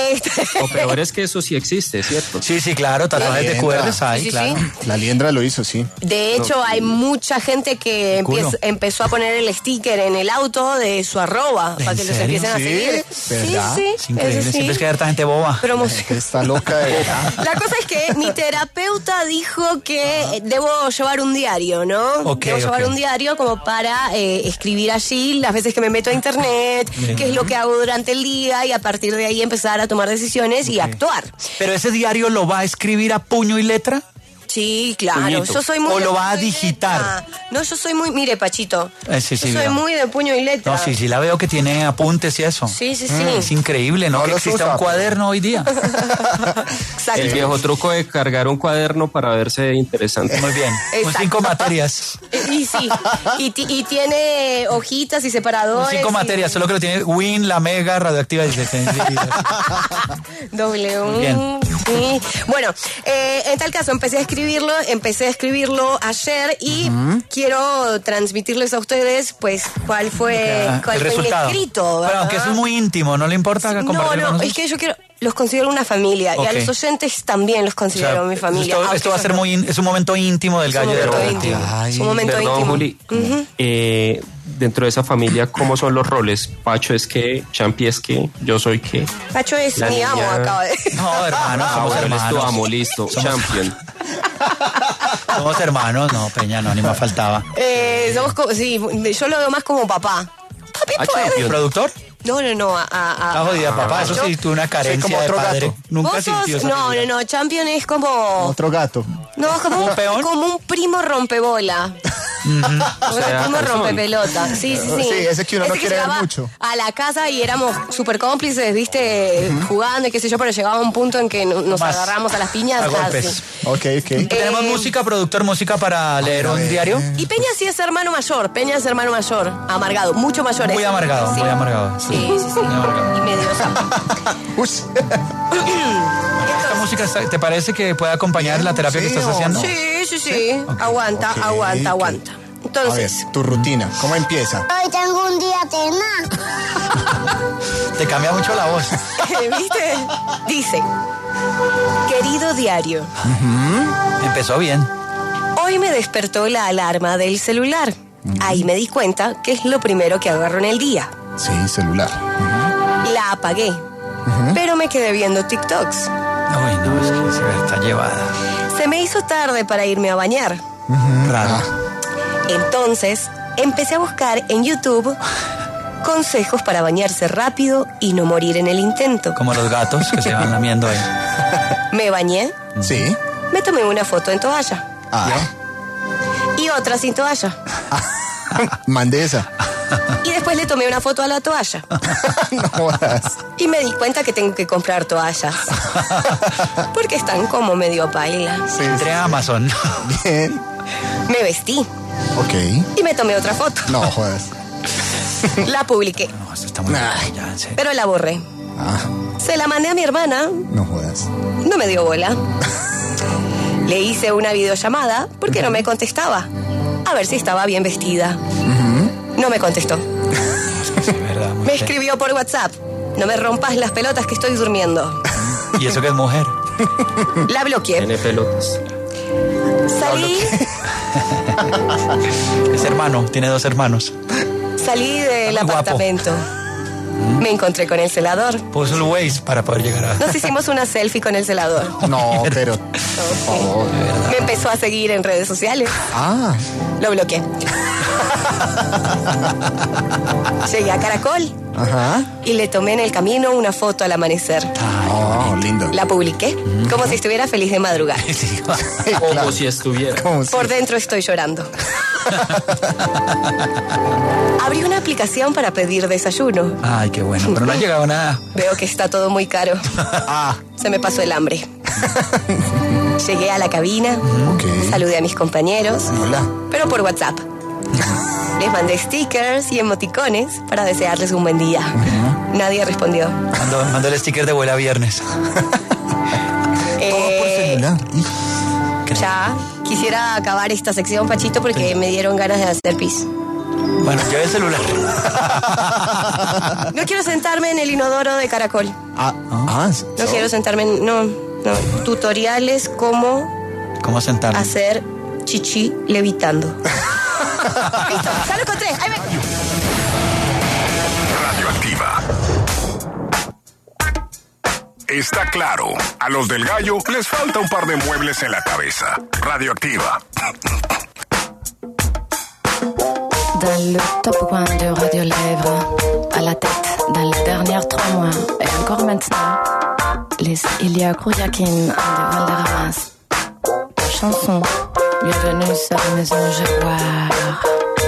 Lo peor es que eso sí existe, ¿cierto?
Sí, claro, tatuajes de QR hay,
Sí,
claro.
sí.
La liendra lo hizo, sí.
De hecho, hay mucha gente que empezó a poner el sticker en el auto de su @ para que los empiecen a seguir.
¿Verdad?
Sí,
Es increíble,
eso sí.
siempre es que hay harta gente boba.
Está loca de verdad.
La cosa es que mi terapeuta dijo que debo llevar un diario, ¿no? Debo llevar un diario como para escribir allí las veces que me meto a internet, qué es lo que hago durante el día y a partir de ahí empezar a tomar decisiones y actuar.
¿Pero ese diario lo va a escribir a puño y letra?
Sí, claro.
Puñito.
Yo soy muy
¿O
de
lo va a
puño y
digitar?
letra. No, yo soy muy... Mire, Pachito.
Sí,
yo soy
digamos.
muy de puño y letra.
No, sí, la veo que tiene apuntes y eso.
Sí.
Es increíble, ¿no?
No
que
los
exista
usa.
un cuaderno hoy día.
Exacto.
El viejo truco de cargar un cuaderno para verse interesante.
Muy bien. Con
Exacto.
5 materias.
Y sí. Y tiene hojitas y separadores.
5
y-
materias, solo que lo tiene Win, la Mega, Radioactiva.
W.
Bien.
Sí. Bueno, en tal caso empecé a escribirlo ayer y quiero transmitirles a ustedes pues cuál fue
el resultado.
escrito,
Pero
¿verdad?
aunque eso es muy íntimo, ¿no le importa compartirlo con
No,
nosotros?
es que yo los considero una familia y a
Ok.
los oyentes también los considero mi familia.
Esto va a ser es un momento íntimo del gallo de
momento
Radioactiva.
íntimo. Es un momento
Perdón,
íntimo.
Juli. Dentro de esa familia, ¿cómo son los roles? Pacho es que, Champi es que, yo soy que.
Pacho es
La
mi amo,
niña-
acaba de
No, hermanos, somos
Bueno, él es tu
hermanos.
amo, listo. Champion.
Somos hermanos, no, Peña, no, ni más faltaba.
sí, yo lo veo más como papá.
Ah, Champion.
¿Productor?
No.
Está jodida, papá. Eso sí, tuve una carencia
como
de
otro
padre.
gato.
Nunca
¿Vos sos?
sintió esa
No,
figura.
no, Champion es como...
Otro gato.
No, es como
¿Un peón?
como un primo rompebola. Un
sea,
primo
calzón.
rompepelota. Sí.
Sí, ese que uno no quiere ver
llegaba
mucho.
A la casa y éramos súper cómplices, viste, jugando y qué sé yo, pero llegaba un punto en que nos
Más
agarramos a las piñas.
a golpes.
Ok.
¿Tenemos música, productor, música para leer un diario?
Y Peña sí es hermano mayor, amargado, mucho mayor.
Muy amargado,
Sí.
muy amargado.
Sí.
Muy amargado.
Y medio sapo.
¿Esta música te parece que puede acompañar la terapia que estás haciendo?
Sí. Aguanta.
A ver,
Entonces,
tu rutina, ¿cómo empieza?
Hoy tengo un día tenaz.
Te cambia mucho la voz.
¿viste? Dice, querido diario,
Empezó bien.
hoy me despertó la alarma del celular. Ahí me di cuenta que es lo primero que agarro en el día.
Sí, celular.
La apagué, pero me quedé viendo TikToks.
Uy, no, es que se está llevada.
Se me hizo tarde para irme a bañar.
Raro.
Entonces, empecé a buscar en YouTube consejos para bañarse rápido y no morir en el intento.
Como los gatos que se van lamiendo ahí.
Me bañé.
Sí.
Me tomé una foto en toalla.
Ah.
Y otra sin toalla.
Mandé esa.
Y después le tomé una foto a la toalla.
No jodas.
Y me di cuenta que tengo que comprar toallas. Porque están como medio paila.
Sí.
Entre Amazon.
Bien.
Me vestí.
Ok.
Y me tomé otra foto.
No jodas.
La publiqué.
No, esto está muy bien, ya, en serio.
Pero la borré.
Ah,
Se la mandé a mi hermana.
no jodas.
No me dio bola. Le hice una videollamada porque no me contestaba. A ver si estaba bien vestida. No me contestó.
Sí, verdad, muy
Me
feo.
escribió por WhatsApp. No me rompas las pelotas que estoy durmiendo.
Y eso que es mujer.
La bloqueé.
Tiene pelotas.
Salí
Es hermano, tiene 2 hermanos.
del
Muy guapo.
apartamento. Me encontré con el celador.
Puso el Waze para poder llegar a...
Nos hicimos una selfie con el celador.
No, pero. Por favor.
Me empezó a seguir en redes sociales.
Ah.
Lo bloqueé. Llegué a Caracol
Ajá.
y le tomé en el camino una foto al amanecer.
Oh, lindo.
La publiqué como si estuviera feliz de madrugar.
Sí,
Como si estuviera.
¿Cómo si?
Por dentro estoy llorando. Abrí una aplicación para pedir desayuno.
Ay, qué bueno, pero no ha llegado nada.
Veo que está todo muy caro.
Ah.
Se me pasó el hambre. Llegué a la cabina,
Ok.
saludé a mis compañeros,
Hola.
pero por WhatsApp. Les mandé stickers y emoticones para desearles un buen día. Nadie respondió.
Mandó el sticker de vuela viernes.
Celular.
Ya quisiera acabar esta sección, Pachito, porque me dieron ganas de hacer pis.
Bueno, lleve el celular.
No quiero sentarme en el inodoro de Caracol.
Ah.
No quiero sentarme en... No. Tutoriales cómo
¿Cómo sentarme?
hacer chichi levitando. Listo, ya lo encontré. Ahí me...
Radioactiva. Está claro, a los del Gallo les falta un par de muebles en la cabeza. Radioactiva.
Dans le top 1 de Radio Lèvres, à la tête dans les derniers 3 mois et encore maintenant, les Ilia Krouyakin de Valderramas. Chanson, bienvenue sur la maison Jaguar.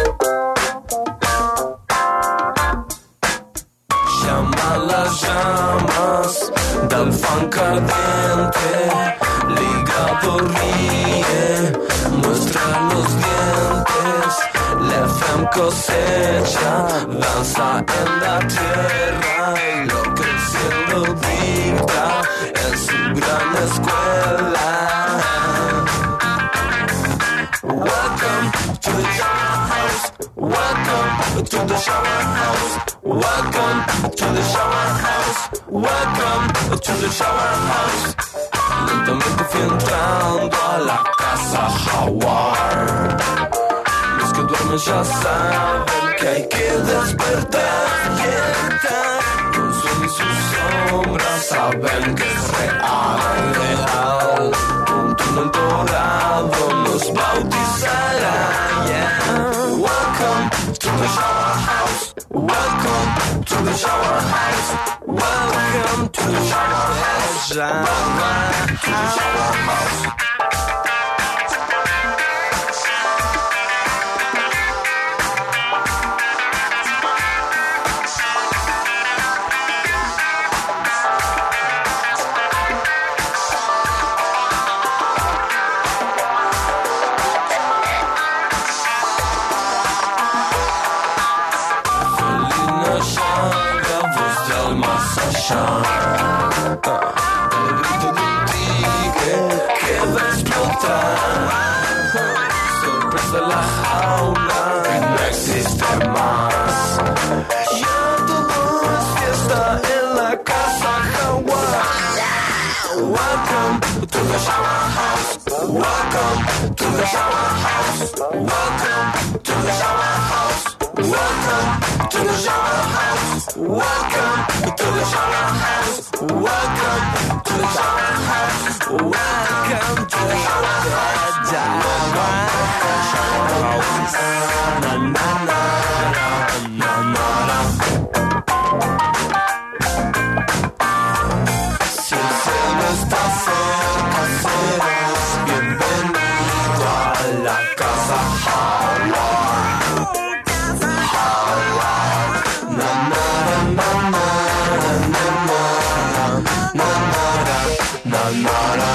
Llama las llamas del funk ardiente, ligado ríe, muestra los dientes, la femme cosecha, danza en la tierra, lo que el cielo dicta en su gran escuela. Welcome to the shower house. Welcome to the shower house. Welcome to the shower house. Welcome to the shower house. Lentamente fui entrando a la casa Jaguar. Los que duermen ya saben que hay que despertar. Con su y sus sombras saben que es real, real. Un túnel dorado nos bautizará. Welcome to the shower house. Welcome to the shower house. Welcome to the shower house. Welcome to the shower house. El grito de un tigre que va a explotar. Sorpresa la jaula y no existe más. Ya todo es fiesta en la casa Jaguar. Welcome to the shower house. Welcome to the shower house. Welcome to the shower house. Welcome to the shower house. Welcome to the shower house. Welcome to the shower house. Welcome to the shower house. Na na na na na na. Si el cielo está cerca, serás bienvenido a la casa Howard. Na na na na na na na na na.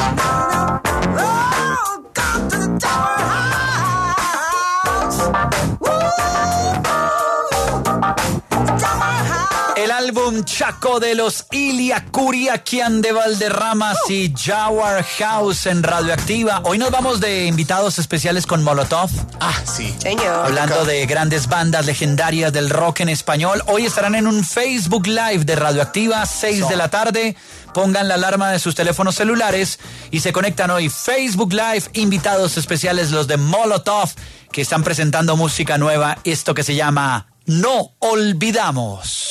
Welcome to the Tower House.
El álbum Chaco de los Ilia Curiaquian de Valderramas y Jaguar House en Radioactiva. Hoy nos vamos de invitados especiales con Molotov.
Ah, sí.
Señor.
Hablando de grandes bandas legendarias del rock en español. Hoy estarán en un Facebook Live de Radioactiva, 6 de la tarde. Pongan la alarma de sus teléfonos celulares y se conectan hoy. Facebook Live, invitados especiales los de Molotov, que están presentando música nueva. Esto que se llama No Olvidamos.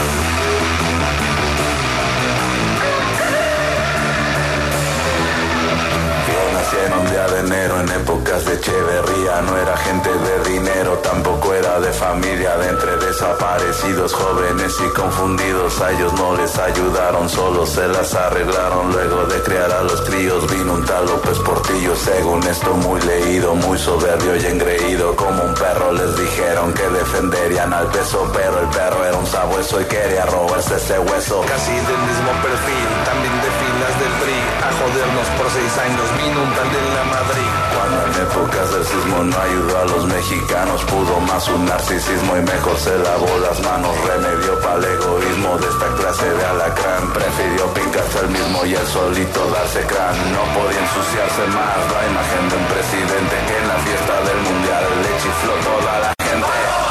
Nací en un día de enero en épocas de Echeverría. No era gente de dinero, tampoco era de familia. De entre desaparecidos, jóvenes y confundidos, a ellos no les ayudaron, solo se las arreglaron. Luego de criar a los críos vino un tal López Portillo. Según esto muy leído, muy soberbio y engreído. Como un perro les dijeron que defenderían al peso, pero el perro era un sabueso y quería robarse ese hueso.
Casi del mismo perfil, también de filas del PRI. A jodernos por 6 años vino un tal de la Madrid.
Cuando en épocas del sismo no ayudó a los mexicanos, pudo más un narcisismo y mejor se lavó las manos. Remedio para el egoísmo de esta clase de alacrán. Prefirió pincarse el mismo y el solito darse crán. No podía ensuciarse más la imagen de un presidente que en la fiesta del mundial le chifló toda la gente.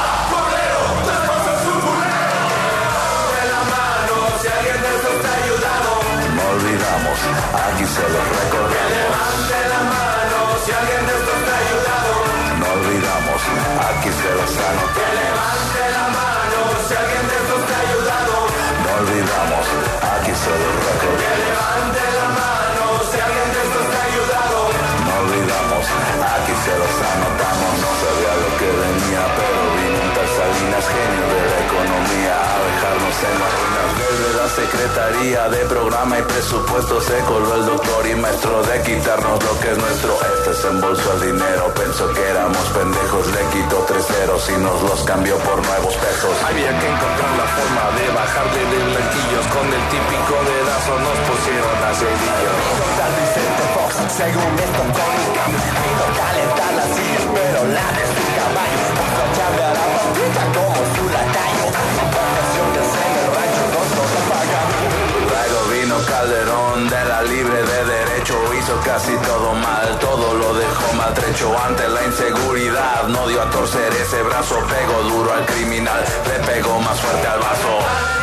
No olvidamos, aquí se los recordamos.
Que levante la mano si alguien de estos te ha ayudado.
No olvidamos, aquí se los anotamos.
Que levante la mano si alguien de estos te ha ayudado.
No olvidamos, aquí se los recordamos.
Que levante la mano si alguien de estos te ha ayudado.
No olvidamos, aquí se los anotamos. No sabía lo que venía, pero vino un tal Salinas, genio de la economía, a dejarnos en las ruinas. Desde la Secretaría de Programa y Presupuesto se coló el doctor y maestro de quitarnos lo que es nuestro. Este se embolsó el dinero, pensó que éramos pendejos, le quitó 3 ceros y nos los cambió por nuevos pesos.
Había que encontrar la forma de bajarle de blanquillos. Con el típico dedazo nos pusieron a cedillo.
Tal Vicente Fox, según esto cómica, vino a calentar las sillas, pero la de su caballo. Puso a echarle a la pastilla como su lacayo. Vacaciones en el rancho, no nos apagan.
Luego vino Calderón de la Libre de Derecho, hizo casi todo mal, todo lo dejó maltrecho. Ante la inseguridad no dio a torcer ese brazo, pegó duro al criminal, le pegó más fuerte al vaso.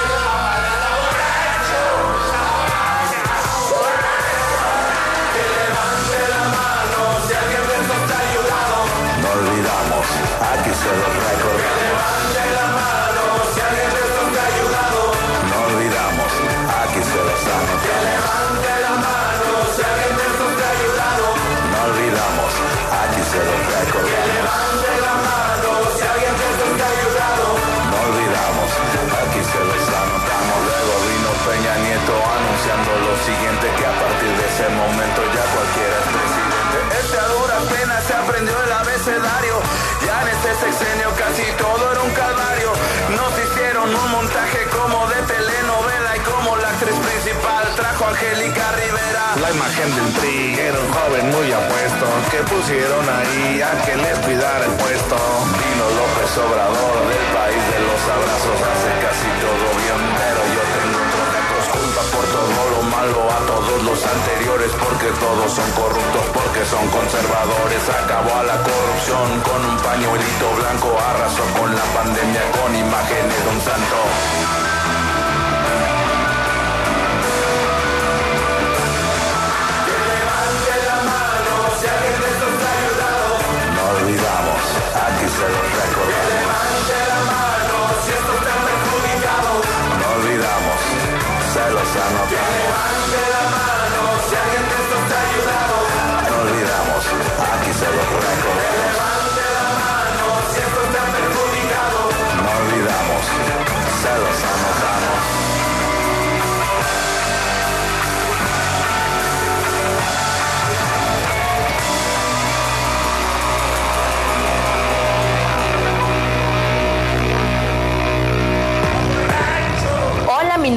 Que levante la mano si alguien de estos te ha ayudado.
No olvidamos, aquí se los recordamos.
Que levante la mano si alguien de estos te ha ayudado.
No olvidamos, aquí se los anotamos.
Que levante la mano si alguien de estos te ha ayudado.
No olvidamos, aquí se los recordamos.
Que levante la mano si alguien de estos te ha ayudado.
No olvidamos, aquí se los anotamos. Luego vino Peña Nieto anunciando lo siguiente, que a partir de ese momento ya cualquiera es presidente. Este a duras penas se aprendió el abecedario. Ya en este sexenio casi todo era un calvario. Nos hicieron un montaje como de telenovela y como la actriz principal trajo a Angélica Rivera.
La imagen del PRI era un joven muy apuesto que pusieron ahí a que les cuidara el puesto.
Vino López Obrador del país de los abrazos, hace casi todo bien, pero yo tengo otros datos. Culpa por todo lo malo a todos los anteriores, porque todos son corruptos, porque son conservadores. Acabó a la corrupción con un pañuelito blanco, arrasó con la pandemia con imágenes de un santo.
Que levante la mano si alguien de estos te ha ayudado.
No olvidamos, aquí se los recordamos.
Que levante la mano si estos te han perjudicado.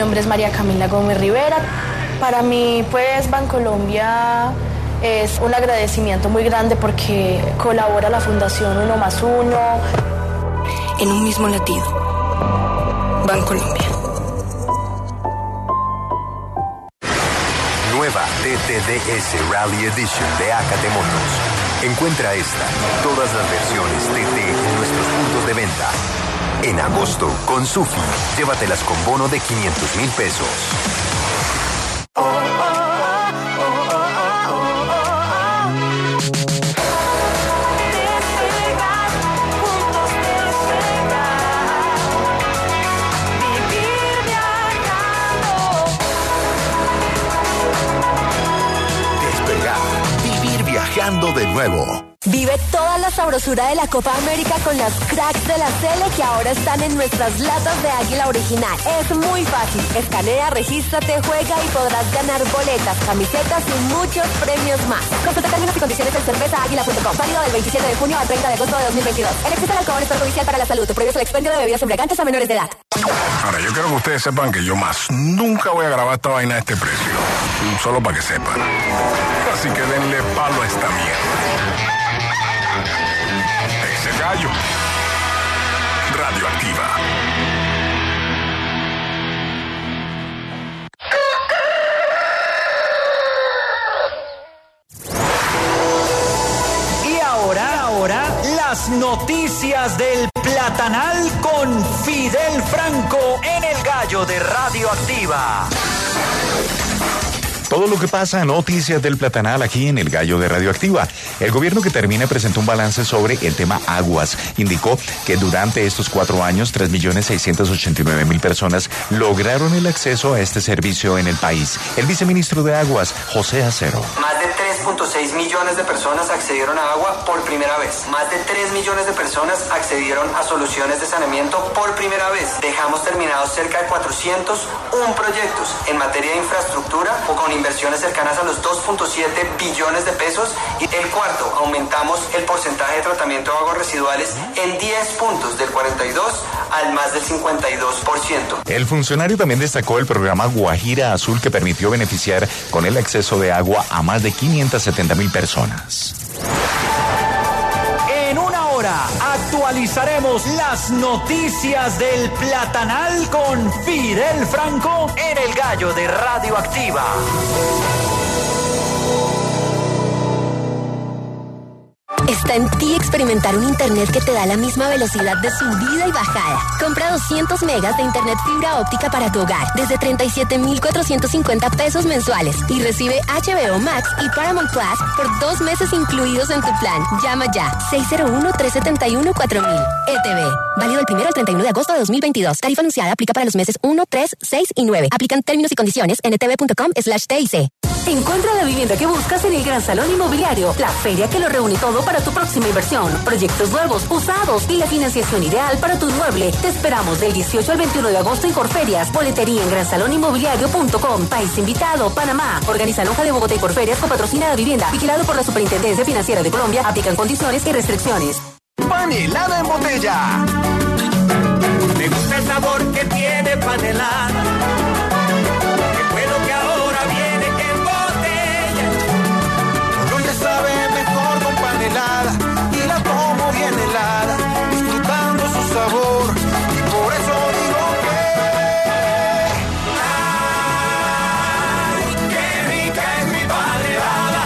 nombre es María Camila Gómez Rivera. Para mí, pues, Bancolombia es un agradecimiento muy grande porque colabora la Fundación 1+1.
En un mismo latido. Bancolombia.
Nueva TTDS Rally Edition de Acate Motos. Encuentra esta y todas las versiones TT en nuestros puntos de venta. En agosto, con Sufi, llévatelas con bono de 500,000 pesos. De nuevo.
Vive toda la sabrosura de la Copa América con las cracks de la Sele que ahora están en nuestras latas de Águila original. Es muy fácil. Escanea, regístrate, juega y podrás ganar boletas, camisetas y muchos premios más. Consulta términos y condiciones en cervezaaguila.com. Válido del 27 de junio al 30 de agosto de 2022. El exceso de alcohol es perjudicial para la salud. Prohíbe el expendio de bebidas embriagantes a menores de edad.
Ahora, yo quiero que ustedes sepan que yo más nunca voy a grabar esta vaina a este precio. Solo para que sepan. Así que denle palo a esta mierda. Ese gallo. Radioactiva.
Y ahora, las noticias del Platanal con Fidel Franco en el Gallo de Radioactiva.
Todo lo que pasa en Noticias del Platanal aquí en el Gallo de Radioactiva. El gobierno que termina presentó un balance sobre el tema aguas. Indicó que durante estos 4 años, 3.689.000 personas lograron el acceso a este servicio en el país. El viceministro de Aguas, José Acero.
Más de 3.6 millones de personas accedieron a agua por primera vez. Más de 3 millones de personas accedieron a soluciones de saneamiento por primera vez. Dejamos terminados cerca de 401 proyectos en materia de infraestructura o con inversiones cercanas a los 2.7 billones de pesos. Y el cuarto, aumentamos el porcentaje de tratamiento de aguas residuales en 10 puntos, del 42 al más del 52%.
El funcionario también destacó el programa Guajira Azul, que permitió beneficiar con el acceso de agua a más de 570.000 personas.
En una hora actualizaremos las noticias del Platanal con Fidel Franco en el Gallo de Radioactiva.
Está en ti experimentar un internet que te da la misma velocidad de subida y bajada. Compra 200 megas de internet fibra óptica para tu hogar desde 37,450 pesos mensuales y recibe HBO Max y Paramount Plus por 2 meses incluidos en tu plan. Llama ya 601-371-4000. ETV. Válido del 1 al 31 de agosto de 2022. Tarifa anunciada aplica para los meses 1, 3, 6 y 9. Aplican términos y condiciones en etv.com/TIC.
Encuentra la vivienda que buscas en el Gran Salón Inmobiliario, la feria que lo reúne todo para tu próxima inversión. Proyectos nuevos, usados y la financiación ideal para tu inmueble. Te esperamos del 18 al 21 de agosto en Corferias. Boletería en gransalóninmobiliario.com. País invitado, Panamá. Organiza Lonja de Bogotá y Corferias con patrocina de vivienda. Vigilado por la Superintendencia Financiera de Colombia. Aplican condiciones y restricciones.
Panelada en botella. Me gusta el sabor que tiene panelada. Qué bueno que ahora viene en botella. Donde sabe mejor con panelada y la tomo bien helada, disfrutando su sabor. Y por eso digo que ay, qué rica es mi panelada.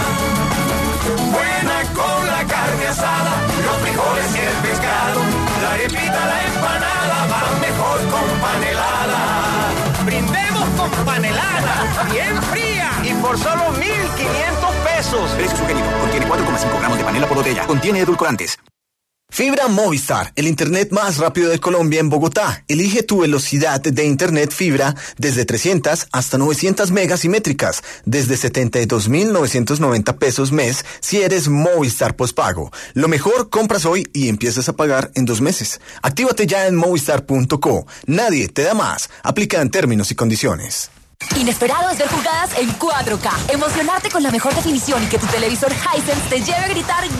Buena con la carne asada, los frijoles y el pescado, la arepita, la empanada, van mejor con panelada. Brindemos con panelada, bien fría y por solo 1,500 pesos.
Precio sugerido. Contiene 4,5 gramos de panela por botella. Contiene edulcorantes. Fibra Movistar, el internet más rápido de Colombia en Bogotá. Elige tu velocidad de internet fibra desde 300 hasta 900 megas simétricas, desde 72,990 pesos mes si eres Movistar postpago. Lo mejor, compras hoy y empiezas a pagar en 2 meses. Actívate ya en movistar.co. Nadie te da más. Aplica en términos y condiciones.
Inesperado es ver jugadas en 4K. Emocionarte con la mejor definición y que tu televisor Hisense te lleve a gritar ¡Gol! En la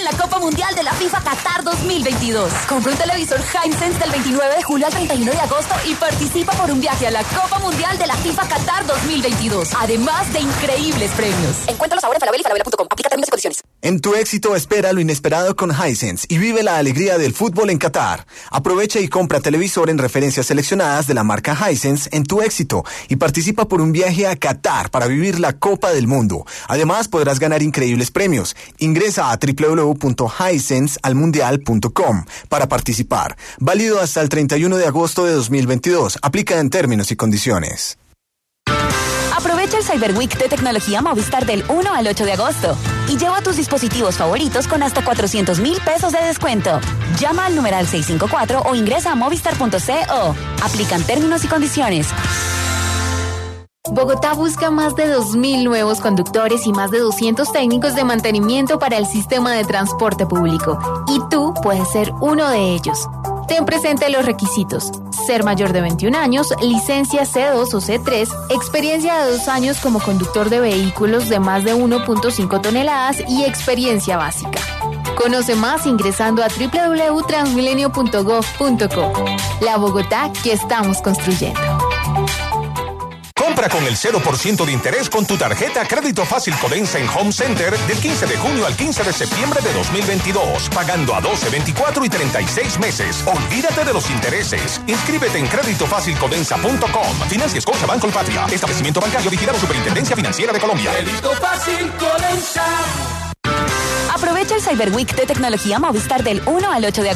la Copa Mundial de la FIFA Qatar 2022. Compra un televisor Hisense del 29 de julio al 31 de agosto y participa por un viaje a la Copa Mundial de la FIFA Qatar 2022. Además de increíbles premios. Encuéntralos ahora en Falabella y falabella.com. Aplica términos y condiciones.
En tu éxito espera lo inesperado con Hisense y vive la alegría del fútbol en Qatar. Aprovecha y compra televisor en referencias seleccionadas de la marca Hisense en tu éxito y participa por un viaje a Qatar para vivir la Copa del Mundo. Además podrás ganar increíbles premios. Ingresa a www.hisensealmundial.com para participar. Válido hasta el 31 de agosto de 2022. Aplica en términos y condiciones.
Aprovecha el Cyber Week de tecnología Movistar del 1 al 8 de agosto y lleva tus dispositivos favoritos con hasta 400,000 pesos de descuento. Llama al numeral 654 o ingresa a movistar.co. Aplican términos y condiciones.
Bogotá busca más de 2.000 nuevos conductores y más de 200 técnicos de mantenimiento para el sistema de transporte público. Y tú puedes ser uno de ellos. Ten presente los requisitos: ser mayor de 21 años, licencia C2 o C3, experiencia de 2 años como conductor de vehículos de más de 1.5 toneladas y experiencia básica. Conoce más ingresando a www.transmilenio.gov.co. La Bogotá que estamos construyendo.
Compra con el 0% de interés con tu tarjeta Crédito Fácil Codensa en Home Center del 15 de junio al 15 de septiembre de 2022, pagando a 12, 24 y 36 meses. Olvídate de los intereses. Inscríbete en creditofacilcodensa.com. Financia Scotiabank Colpatria. Establecimiento bancario vigilado Superintendencia Financiera de Colombia.
Crédito Fácil Codensa.
Aprovecha el Cyber Week de tecnología Movistar del 1 al 8 de agosto.